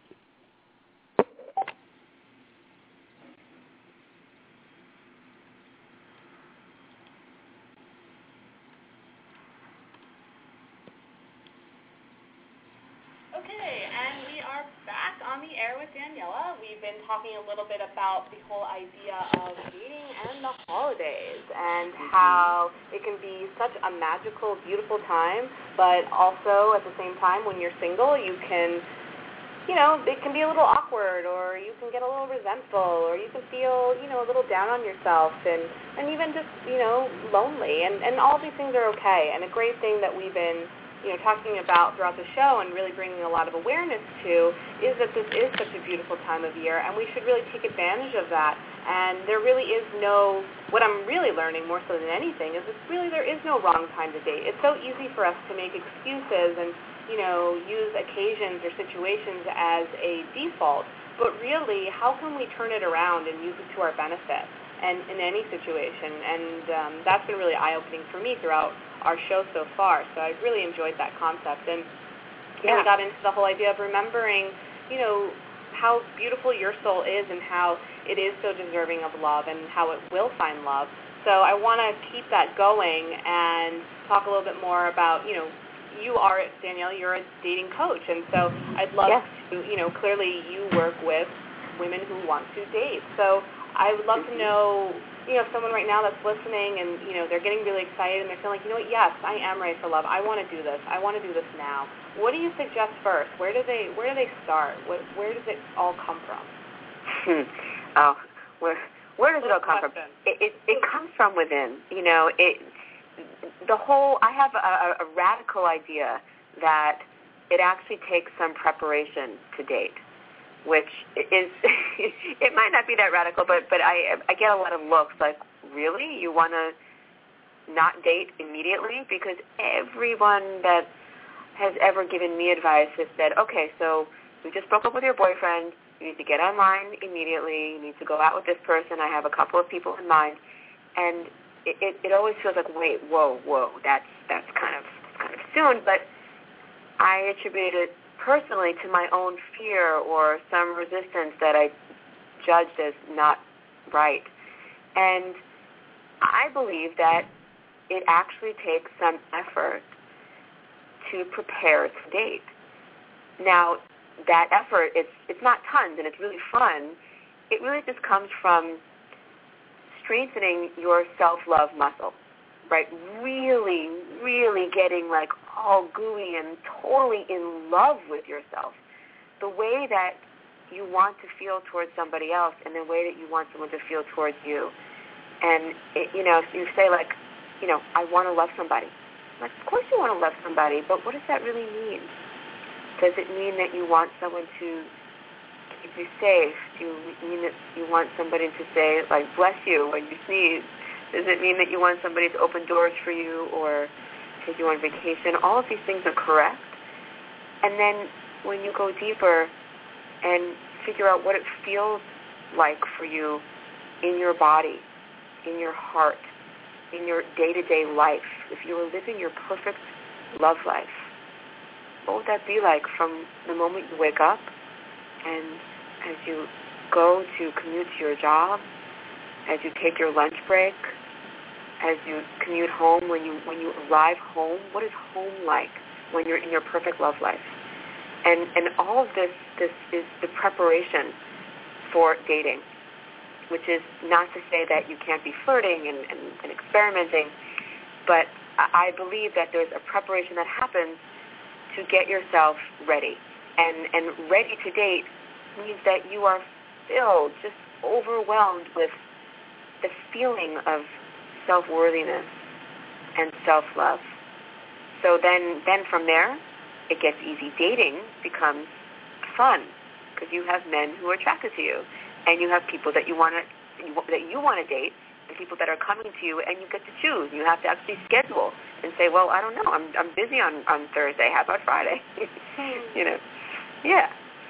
We've been talking a little bit about the whole idea of dating and the holidays and how it can be such a magical, beautiful time, but also at the same time when you're single, you can, you know, it can be a little awkward, or you can get a little resentful, or you can feel, you know, a little down on yourself and, and even just, you know, lonely. And, and all these things are okay. And a great thing that we've been you know, talking about throughout the show and really bringing a lot of awareness to is that this is such a beautiful time of year, and we should really take advantage of that. And there really is no, what I'm really learning more so than anything is that really there is no wrong time to date. It's so easy for us to make excuses and, you know, use occasions or situations as a default, but really, how can we turn it around and use it to our benefit and in any situation? And um, that's been really eye-opening for me throughout our show so far, so I've really enjoyed that concept. And yeah. we got into the whole idea of remembering, you know, how beautiful your soul is and how it is so deserving of love and how it will find love. So I want to keep that going and talk a little bit more about, you know, you are, Danielle, you're a dating coach, and so I'd love yeah. to, you know, clearly you work with women who want to date. So I would love mm-hmm. to know, you know, someone right now that's listening and, you know, they're getting really excited and they're feeling like, you know what, yes, I am ready for love. I want to do this. I want to do this now. What do you suggest first? Where do they where do they start? What, where does it all come from? Hmm. Oh, where where does it all come question. from? It, it it comes from within. You know, it the whole. I have a, a radical idea that it actually takes some preparation to date, which is, it might not be that radical, but, but I I get a lot of looks like, really? You want to not date immediately? Because everyone that has ever given me advice has said, okay, so you just broke up with your boyfriend, you need to get online immediately, you need to go out with this person, I have a couple of people in mind, and it, it, it always feels like, wait, whoa, whoa, that's, that's kind of, kind of soon, but I attribute it personally to my own fear or some resistance that I judged as not right. And I believe that it actually takes some effort to prepare to date. Now, that effort, it's, it's not tons and it's really fun. It really just comes from strengthening your self-love muscle. right, really, really getting like all gooey and totally in love with yourself, the way that you want to feel towards somebody else and the way that you want someone to feel towards you. And, it, you know, you say like, you know, I want to love somebody. Like, of course you want to love somebody, but what does that really mean? Does it mean that you want someone to keep you safe? Do you mean that you want somebody to say, like, bless you when you sneeze? Does it mean that you want somebody to open doors for you or take you on vacation? All of these things are correct. And then when you go deeper and figure out what it feels like for you in your body, in your heart, in your day-to-day life, if you were living your perfect love life, what would that be like from the moment you wake up and as you go to commute to your job, as you take your lunch break, as you commute home, when you when you arrive home? What is home like when you're in your perfect love life? And and all of this this is the preparation for dating, which is not to say that you can't be flirting and, and, and experimenting, but I believe that there's a preparation that happens to get yourself ready. And, and ready to date means that you are filled, just overwhelmed with the feeling of self-worthiness and self-love. So then, then from there, it gets easy. Dating becomes fun because you have men who are attracted to you, and you have people that you want to that you want to date, and people that are coming to you, and you get to choose. You have to actually schedule and say, well, I don't know, I'm I'm busy on, on Thursday. How about Friday? you know, yeah.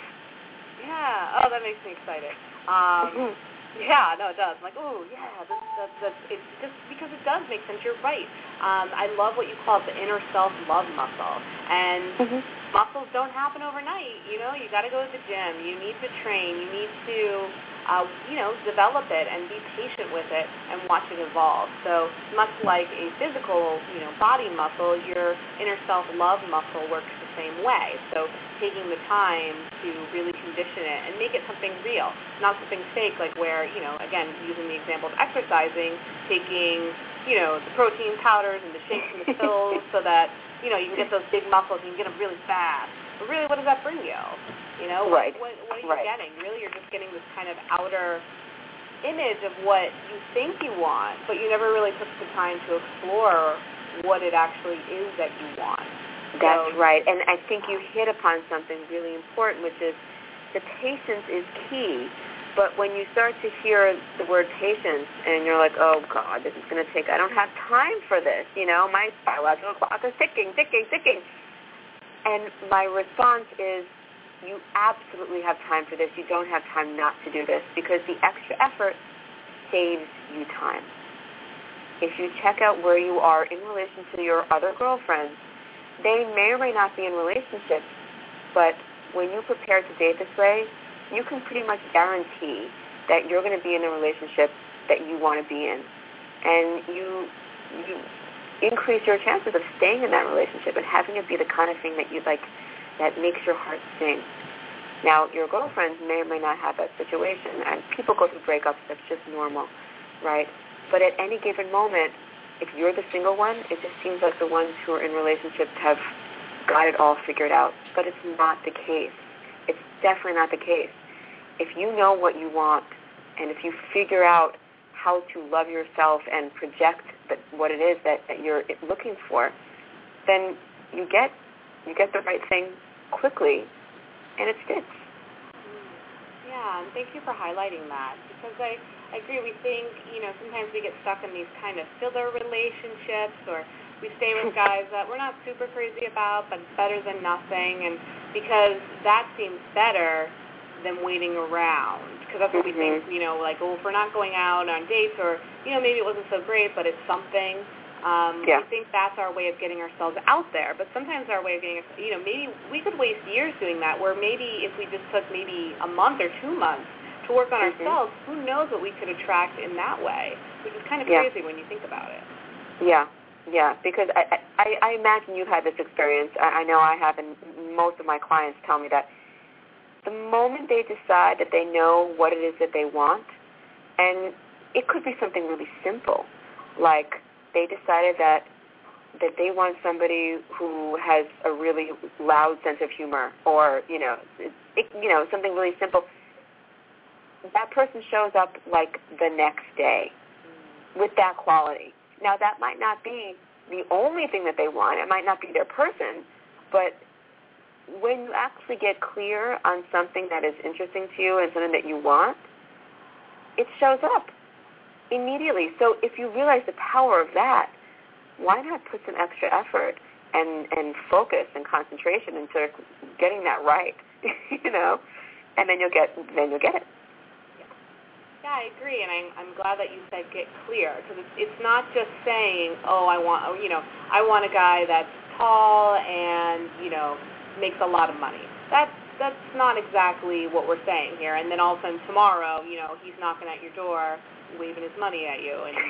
Yeah. Oh, that makes me excited. Um, mm-hmm. Yeah, no, it does. I'm like, oh, yeah, that's, that's, that's, it's just because it does make sense. You're right. Um, I love what you call the inner self-love muscle. And mm-hmm. muscles don't happen overnight. You know, you got to go to the gym. You need to train. You need to, uh, you know, develop it and be patient with it and watch it evolve. So much like a physical, you know, body muscle, your inner self-love muscle works the same way. So taking the time to really condition it and make it something real, not something fake, like where, you know, again, using the example of exercising, taking, you know, the protein powders and the shakes and the pills so that, you know, you can get those big muscles and you can get them really fast. But really, what does that bring you? You know, right. what, what are you right. getting? Really, you're just getting this kind of outer image of what you think you want, but you never really took the time to explore what it actually is that you want. That's right. And I think you hit upon something really important, which is the patience is key. But when you start to hear the word patience and you're like, oh, God, this is going to take, I don't have time for this. You know, my biological clock is ticking, ticking, ticking. And my response is, you absolutely have time for this. You don't have time not to do this because the extra effort saves you time. If you check out where you are in relation to your other girlfriends, they may or may not be in relationships, but when you prepare to date this way, you can pretty much guarantee that you're going to be in a relationship that you want to be in. And you you increase your chances of staying in that relationship and having it be the kind of thing that you like, that makes your heart sing. Now, your girlfriends may or may not have that situation, and people go through breakups. That's just normal, right? But at any given moment, if you're the single one, it just seems like the ones who are in relationships have got it all figured out. But it's not the case. It's definitely not the case. If you know what you want, and if you figure out how to love yourself and project the, what it is that, that you're looking for, then you get you get the right thing quickly, and it fits. Yeah, and thank you for highlighting that, because I, I agree. We think, you know, sometimes we get stuck in these kind of filler relationships, or we stay with guys that we're not super crazy about, but it's better than nothing, and because that seems better than waiting around, because that's what mm-hmm. we think, you know, like, oh, if we're not going out on dates, or, you know, maybe it wasn't so great, but it's something. Um, yeah. We think that's our way of getting ourselves out there, but sometimes our way of getting, you know, maybe we could waste years doing that, where maybe if we just took maybe a month or two months to work on mm-hmm. ourselves, who knows what we could attract in that way, which is kind of yeah. crazy when you think about it. Yeah, yeah, because I, I, I imagine you've had this experience. I, I know I have, and most of my clients tell me that the moment they decide that they know what it is that they want, and it could be something really simple, like they decided that that they want somebody who has a really loud sense of humor, or you know, it, it, you know, something really simple. That person shows up like the next day with that quality. Now, that might not be the only thing that they want. It might not be their person, but when you actually get clear on something that is interesting to you and something that you want, it shows up immediately. So if you realize the power of that, why not put some extra effort and, and focus and concentration into getting that right, you know, and then you'll get then you'll get it. Yeah, I agree, and I'm, I'm glad that you said get clear, because it's, it's not just saying, oh, I want, you know, I want a guy that's tall and, you know, makes a lot of money. That's that's not exactly what we're saying here. And then all of a sudden tomorrow, you know, he's knocking at your door, waving his money at you, and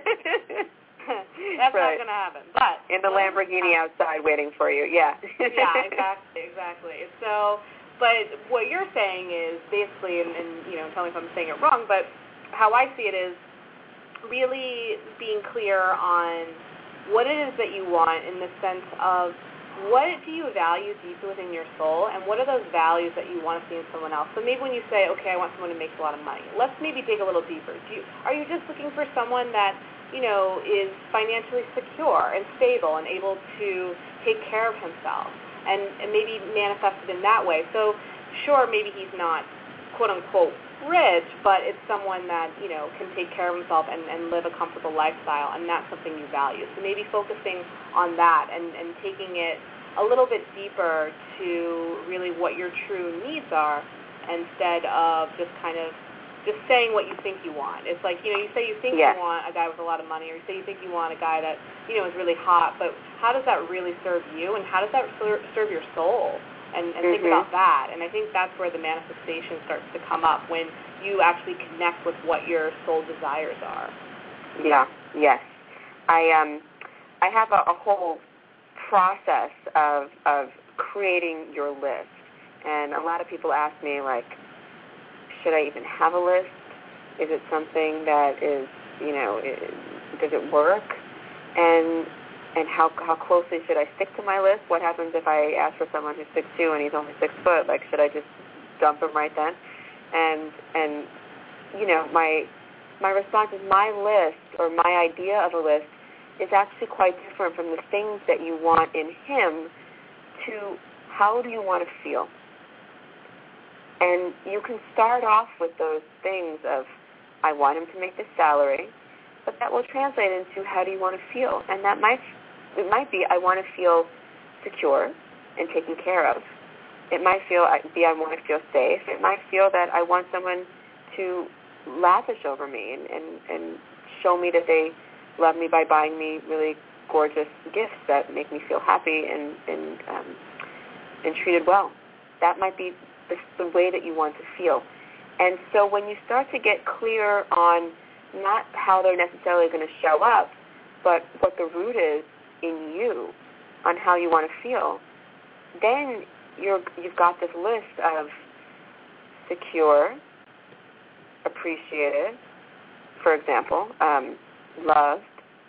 that's right. not going to happen. But in the Lamborghini outside waiting for you, yeah. yeah, exactly, exactly. So. But what you're saying is basically, and, and, you know, tell me if I'm saying it wrong, but how I see it is really being clear on what it is that you want in the sense of what do you value deep within your soul, and what are those values that you want to see in someone else. So maybe when you say, okay, I want someone who makes a lot of money, let's maybe dig a little deeper. Do you, are you just looking for someone that, you know, is financially secure and stable and able to take care of himself? And, and maybe manifested in that way. So, sure, maybe he's not, quote-unquote, rich, but it's someone that, you know, can take care of himself and, and live a comfortable lifestyle, and that's something you value. So maybe focusing on that and, and taking it a little bit deeper to really what your true needs are instead of just kind of just saying what you think you want. It's like, you know, you say you think yes. you want a guy with a lot of money, or you say you think you want a guy that, you know, is really hot, but how does that really serve you, and how does that serve your soul? And, and mm-hmm. think about that. And I think that's where the manifestation starts to come up, when you actually connect with what your soul desires are. Yeah, yes. I um, I have a, a whole process of of creating your list, and a lot of people ask me, like, should I even have a list? Is it something that is, you know, it, does it work? And and how how closely should I stick to my list? What happens if I ask for someone who's six two and he's only six foot? Like, should I just dump him right then? And and you know, my my response is, my list, or my idea of a list, is actually quite different from the things that you want in him to how do you want to feel. And you can start off with those things of, I want him to make this salary, but that will translate into how do you want to feel. And that might, it might be, I want to feel secure and taken care of. It might feel, be I want to feel safe. It might feel that I want someone to lavish over me and, and, and show me that they love me by buying me really gorgeous gifts that make me feel happy and, and, um, and treated well. That might be the, the way that you want to feel. And so when you start to get clear on not how they're necessarily going to show up, but what the root is in you on how you want to feel, then you're, you've got this list of secure, appreciated, for example, um, loved,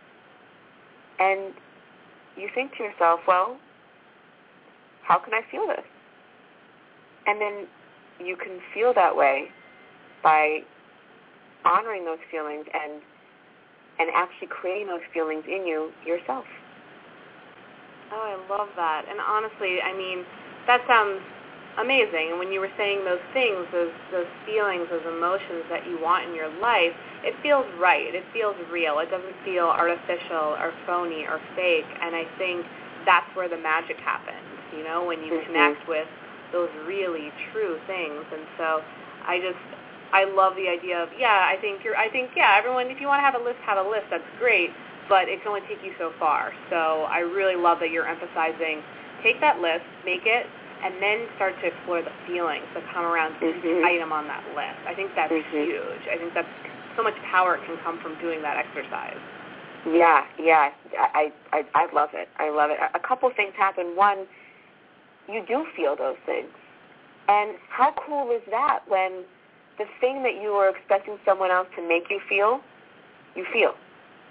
and you think to yourself, well, how can I feel this? And then you can feel that way by honoring those feelings and and actually creating those feelings in you yourself. Oh, I love that. And honestly, I mean, that sounds amazing. And when you were saying those things, those those feelings, those emotions that you want in your life, it feels right. It feels real. It doesn't feel artificial or phony or fake. And I think that's where the magic happens, you know, when you mm-hmm. connect with those really true things. And so I just, I love the idea of, yeah, I think you're, I think, yeah, everyone, if you want to have a list, have a list, that's great, but it can only take you so far. So I really love that you're emphasizing, take that list, make it, and then start to explore the feelings that come around each mm-hmm. item on that list. I think that's mm-hmm. huge. I think that's so much power can come from doing that exercise. Yeah, yeah, I, I, I love it. I love it. A couple things happen. One, you do feel those things. And how cool is that when the thing that you were expecting someone else to make you feel, you feel. Mm.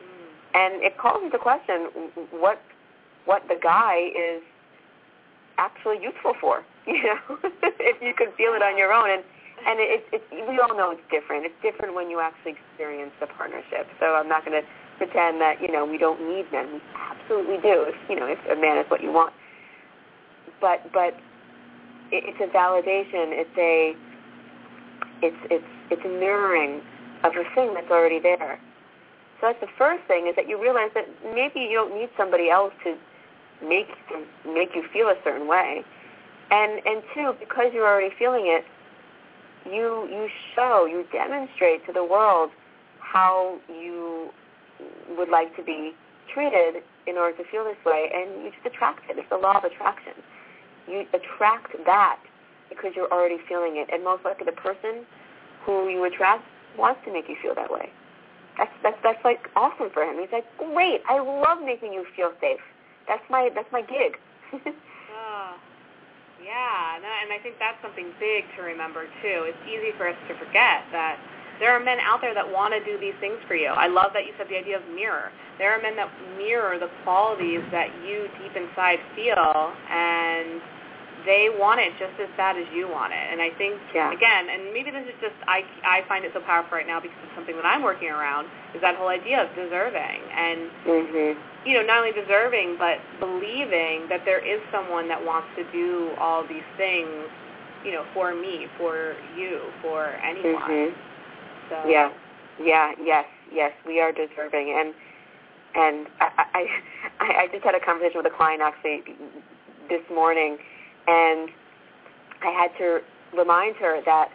and it calls into question what what the guy is actually useful for. You know, if you could feel it on your own, and and it, it, it, we all know it's different. It's different when you actually experience the partnership. So I'm not going to pretend that, you know, we don't need men. We absolutely do. If, you know, if a man is what you want. But but it, it's a validation. It's a it's it's it's a mirroring of a thing that's already there. So that's the first thing, is that you realize that maybe you don't need somebody else to make to make you feel a certain way. And and two, because you're already feeling it, you you show, you demonstrate to the world how you would like to be treated in order to feel this way, and you just attract it. It's the law of attraction. You attract that because you're already feeling it, and most likely the person who you attract wants to make you feel that way. That's that's that's like awesome for him. He's like, great, I love making you feel safe. That's my that's my gig. Oh, yeah, and I, and I think that's something big to remember too. It's easy for us to forget that there are men out there that want to do these things for you. I love that you said the idea of mirror. There are men that mirror the qualities that you deep inside feel, and they want it just as bad as you want it. And I think, yeah. again, and maybe this is just, I, I find it so powerful right now because it's something that I'm working around, is that whole idea of deserving. And, mm-hmm. you know, not only deserving, but believing that there is someone that wants to do all these things, you know, for me, for you, for anyone. Mm-hmm. So. Yeah, yeah, yes, yes, we are deserving. And and I, I, I just had a conversation with a client actually this morning, and I had to remind her that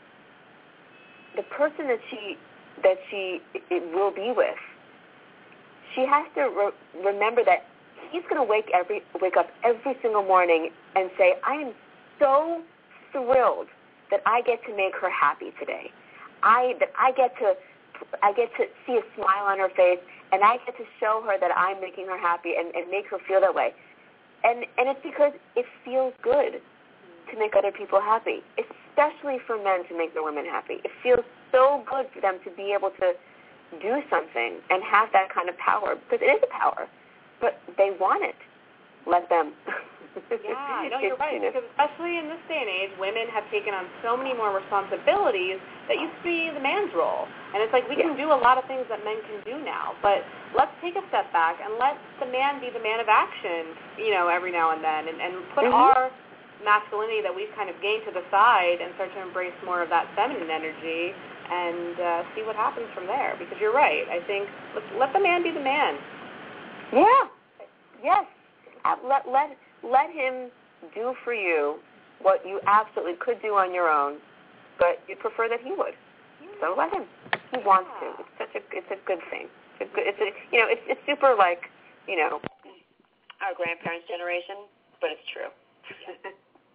the person that she that she it will be with, she has to re- remember that he's going to wake every wake up every single morning and say, I am so thrilled that I get to make her happy today. I that I get to I get to see a smile on her face, and I get to show her that I'm making her happy and, and make her feel that way. And and it's because it feels good to make other people happy, especially for men to make their women happy. It feels so good for them to be able to do something and have that kind of power, because it is a power, but they want it. Let them. Yeah, no, you're right, because especially in this day and age, women have taken on so many more responsibilities that used to be the man's role. And it's like we yeah. can do a lot of things that men can do now, but let's take a step back and let the man be the man of action, you know, every now and then, and, and put mm-hmm. our masculinity that we've kind of gained to the side and start to embrace more of that feminine energy and uh, see what happens from there. Because you're right. I think let's let the man be the man. Yeah. Yes. Let let let him do for you what you absolutely could do on your own, but you prefer that he would. Yeah. So let him. He wants yeah. to. It's such a it's a good thing. It's a good. It's a you know it's it's super like you know our grandparents' generation, but it's true. Yes.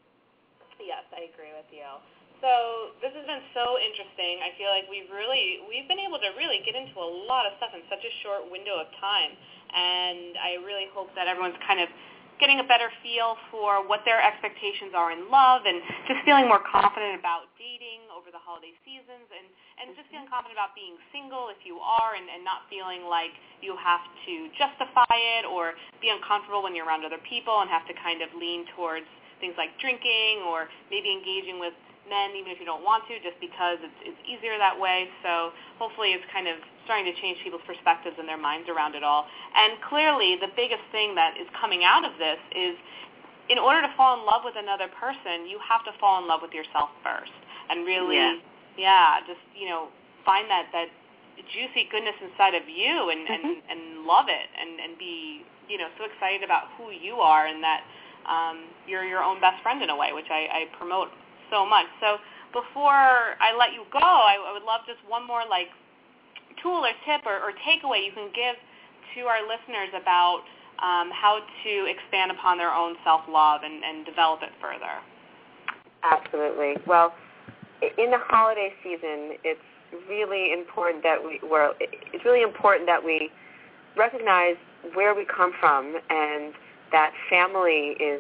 Yes, I agree with you. So this has been so interesting. I feel like we've really, we've been able to really get into a lot of stuff in such a short window of time. And I really hope that everyone's kind of getting a better feel for what their expectations are in love, and just feeling more confident about dating over the holiday seasons, and, and just feeling confident about being single if you are, and, and not feeling like you have to justify it or be uncomfortable when you're around other people and have to kind of lean towards things like drinking or maybe engaging with men even if you don't want to, just because it's, it's easier that way. So hopefully it's kind of starting to change people's perspectives and their minds around it all. And clearly the biggest thing that is coming out of this is, in order to fall in love with another person, you have to fall in love with yourself first. And really, yeah, yeah just, you know, find that, that juicy goodness inside of you and, mm-hmm. and, and love it, and, and be, you know, so excited about who you are, and that um, you're your own best friend in a way, which I, I promote so much. So before I let you go, I, I would love just one more like tool or tip or, or takeaway you can give to our listeners about um, how to expand upon their own self-love and, and develop it further. Absolutely. Well, in the holiday season, it's really important that we well, it's really important that we recognize where we come from, and that family is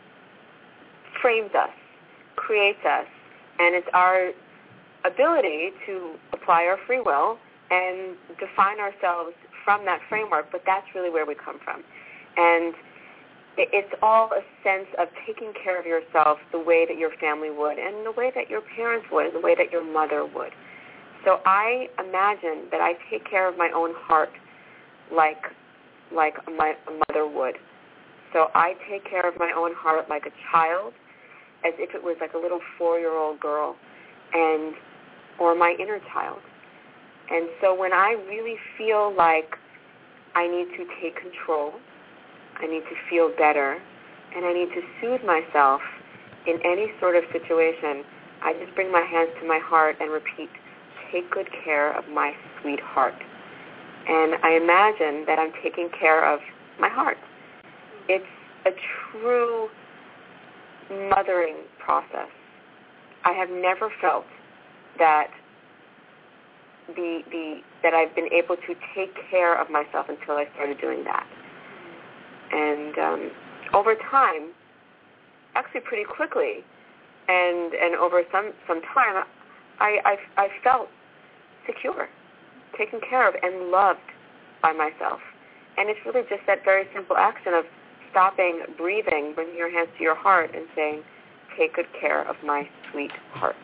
frames us, creates us, and it's our ability to apply our free will and define ourselves from that framework, but that's really where we come from. And it's all a sense of taking care of yourself the way that your family would and the way that your parents would and the way that your mother would. So I imagine that I take care of my own heart like like my a mother would. So I take care of my own heart like a child, as if it was like a little four-year-old girl, and or my inner child. And so when I really feel like I need to take control, I need to feel better, and I need to soothe myself in any sort of situation, I just bring my hands to my heart and repeat, take good care of my sweet heart. And I imagine that I'm taking care of my heart. It's a true mothering process. I have never felt that the the that I've been able to take care of myself until I started doing that. And um, over time, actually pretty quickly, and and over some some time, I I, I felt secure, taken care of, and loved by myself. And it's really just that very simple action of stopping, breathing, bringing your hands to your heart and saying, take good care of my sweet heart.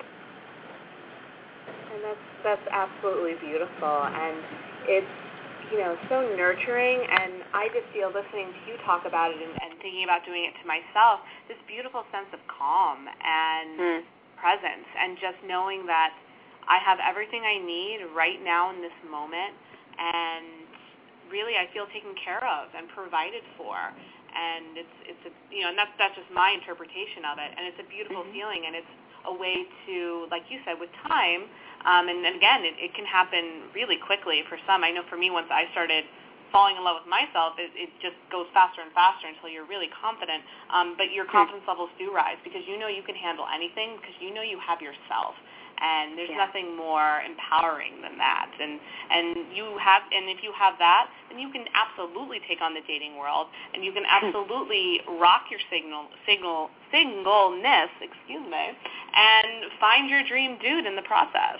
And that's, that's absolutely beautiful. And it's, you know, so nurturing. And I just feel listening to you talk about it and, and thinking about doing it to myself, this beautiful sense of calm and mm. presence, and just knowing that I have everything I need right now in this moment, and really I feel taken care of and provided for. And it's it's a, you know, and that's that's just my interpretation of it. And it's a beautiful mm-hmm. feeling, and it's a way to, like you said, with time. Um, and, and again, it, it can happen really quickly for some. I know for me, once I started falling in love with myself, it, it just goes faster and faster until you're really confident. Um, but your confidence mm-hmm. levels do rise because you know you can handle anything because you know you have yourself. And there's yeah. nothing more empowering than that. And and you have, and if you have that, then you can absolutely take on the dating world, and you can absolutely rock your signal, signal, singleness, excuse me, and find your dream dude in the process.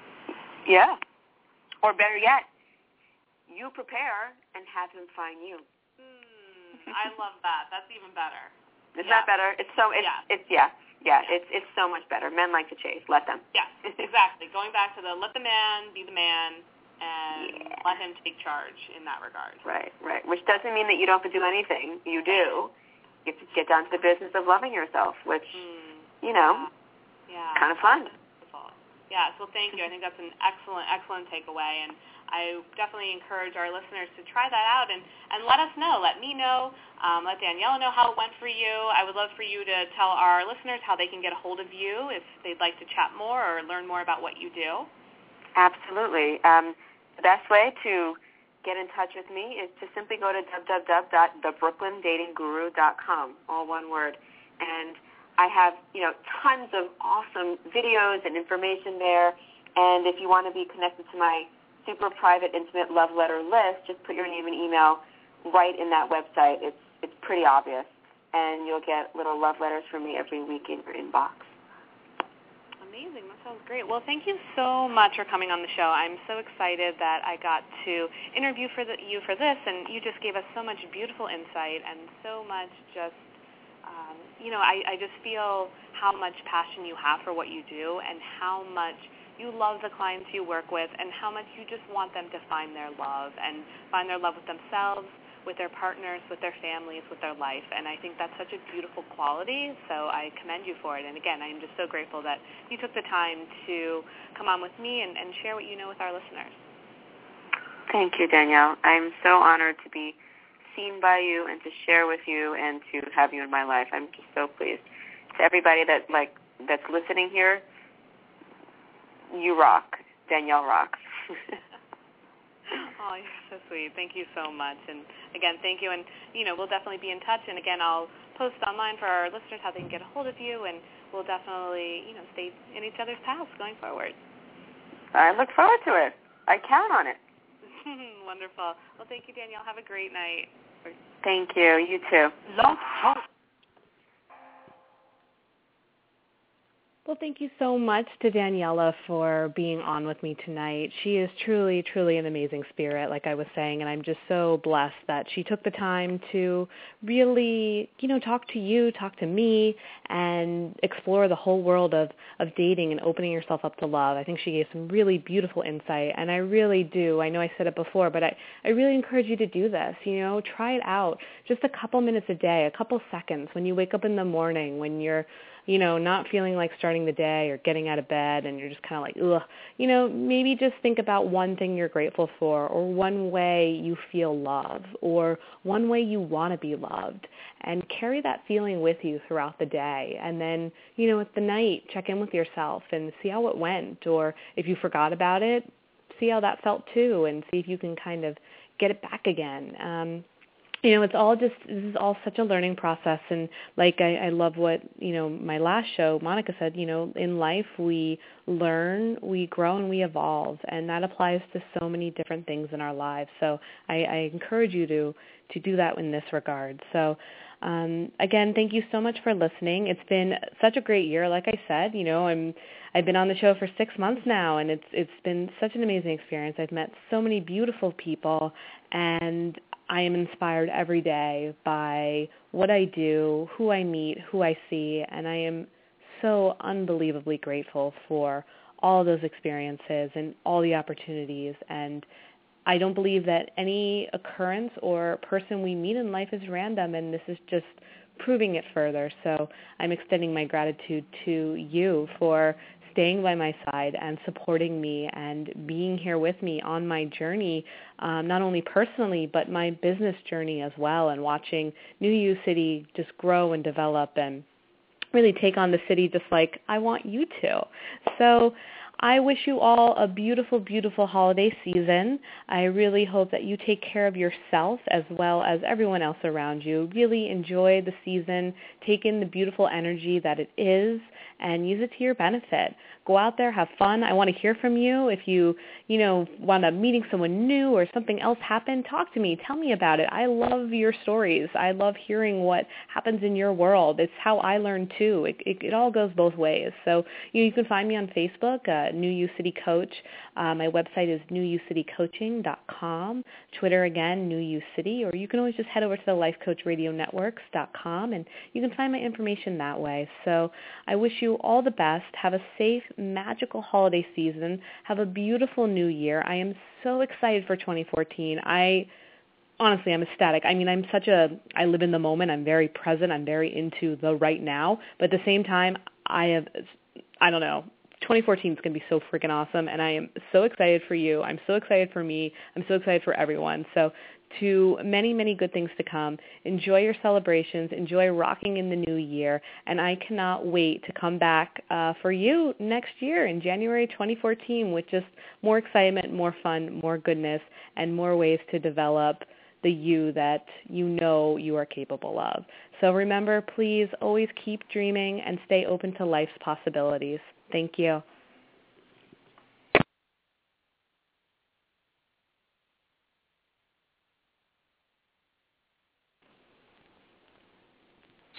Yeah. Or better yet, you prepare and have him find you. Mm, I love that. That's even better. Isn't yeah. that better? It's so. It's yeah. It's yeah. Yeah, yeah, it's it's so much better. Men like to chase. Let them. Yeah, exactly. Going back to the let the man be the man and yeah. let him take charge in that regard. Right, right. Which doesn't mean that you don't have to do anything. You do. You have to get down to the business of loving yourself, which, mm. you know, yeah. yeah. kind of fun. Yeah, so thank you. I think that's an excellent, excellent takeaway, and I definitely encourage our listeners to try that out and, and let us know. Let me know. Um, let Danielle know how it went for you. I would love for you to tell our listeners how they can get a hold of you if they'd like to chat more or learn more about what you do. Absolutely. Um, the best way to get in touch with me is to simply go to w w w dot the brooklyn dating guru dot com, all one word. And I have, you know, tons of awesome videos and information there. And if you want to be connected to my super private, intimate love letter list, just put your name and email right in that website. It's it's pretty obvious. And you'll get little love letters from me every week in your inbox. Amazing. That sounds great. Well, thank you so much for coming on the show. I'm so excited that I got to interview for the, you for this, and you just gave us so much beautiful insight and so much just, um, you know, I, I just feel how much passion you have for what you do and how much you love the clients you work with and how much you just want them to find their love and find their love with themselves, with their partners, with their families, with their life. And I think that's such a beautiful quality, so I commend you for it. And again, I'm just so grateful that you took the time to come on with me and, and share what you know with our listeners. Thank you, Danielle. I'm so honored to be seen by you and to share with you and to have you in my life. I'm just so pleased. To everybody that like that's listening here, you rock. Danielle rocks. Oh, you're so sweet. Thank you so much. And again, thank you. And, you know, we'll definitely be in touch. And again, I'll post online for our listeners how they can get a hold of you. And we'll definitely, you know, stay in each other's paths going forward. I look forward to it. I count on it. Wonderful. Well, thank you, Danielle. Have a great night. Thank you. You too. Love Talk Well, thank you so much to Daniela for being on with me tonight. She is truly, truly an amazing spirit, like I was saying, and I'm just so blessed that she took the time to really, you know, talk to you, talk to me, and explore the whole world of, of dating and opening yourself up to love. I think she gave some really beautiful insight, and I really do. I know I said it before, but I, I really encourage you to do this. You know, try it out. Just a couple minutes a day, a couple seconds when you wake up in the morning, when you're you know, not feeling like starting the day or getting out of bed and you're just kind of like, ugh, you know, maybe just think about one thing you're grateful for or one way you feel love or one way you want to be loved and carry that feeling with you throughout the day. And then, you know, at the night, check in with yourself and see how it went. Or if you forgot about it, see how that felt too and see if you can kind of get it back again. Um, You know, it's all just, this is all such a learning process. And like I, I love what, you know, my last show, Monica said, you know, in life we learn, we grow, and we evolve. And that applies to so many different things in our lives. So I, I encourage you to, to do that in this regard. So um, again, thank you so much for listening. It's been such a great year. Like I said, you know, I'm, I've been on the show for six months now, and it's it's been such an amazing experience. I've met so many beautiful people, and I am inspired every day by what I do, who I meet, who I see, and I am so unbelievably grateful for all those experiences and all the opportunities. And I don't believe that any occurrence or person we meet in life is random, and this is just proving it further. So I'm extending my gratitude to you for staying by my side and supporting me and being here with me on my journey, um, not only personally, but my business journey as well, and watching New You City just grow and develop and really take on the city just like I want you to. So I wish you all a beautiful, beautiful holiday season. I really hope that you take care of yourself as well as everyone else around you. Really enjoy the season. Take in the beautiful energy that it is and use it to your benefit. Go out there, have fun. I want to hear from you. If you, you know, want to meeting someone new or something else happened, talk to me. Tell me about it. I love your stories. I love hearing what happens in your world. It's how I learn too. It, it, it all goes both ways. So you, know, you can find me on Facebook, uh, New You City Coach. Uh, my website is new you city coaching dot com. Twitter, again, New You City. Or you can always just head over to the life coach radio networks dot com, and you can find my information that way. So I wish you all the best. Have a safe, magical holiday season. Have a beautiful new year. I am so excited for twenty fourteen. I honestly, I'm ecstatic. I mean, I'm such a, I live in the moment. I'm very present. I'm very into the right now. But at the same time, I have, I don't know, twenty fourteen is going to be so freaking awesome, and I am so excited for you. I'm so excited for me. I'm so excited for everyone. So to many, many good things to come. Enjoy your celebrations. Enjoy rocking in the new year, and I cannot wait to come back uh, for you next year in January twenty fourteen with just more excitement, more fun, more goodness, and more ways to develop the you that you know you are capable of. So remember, please always keep dreaming and stay open to life's possibilities. Thank you.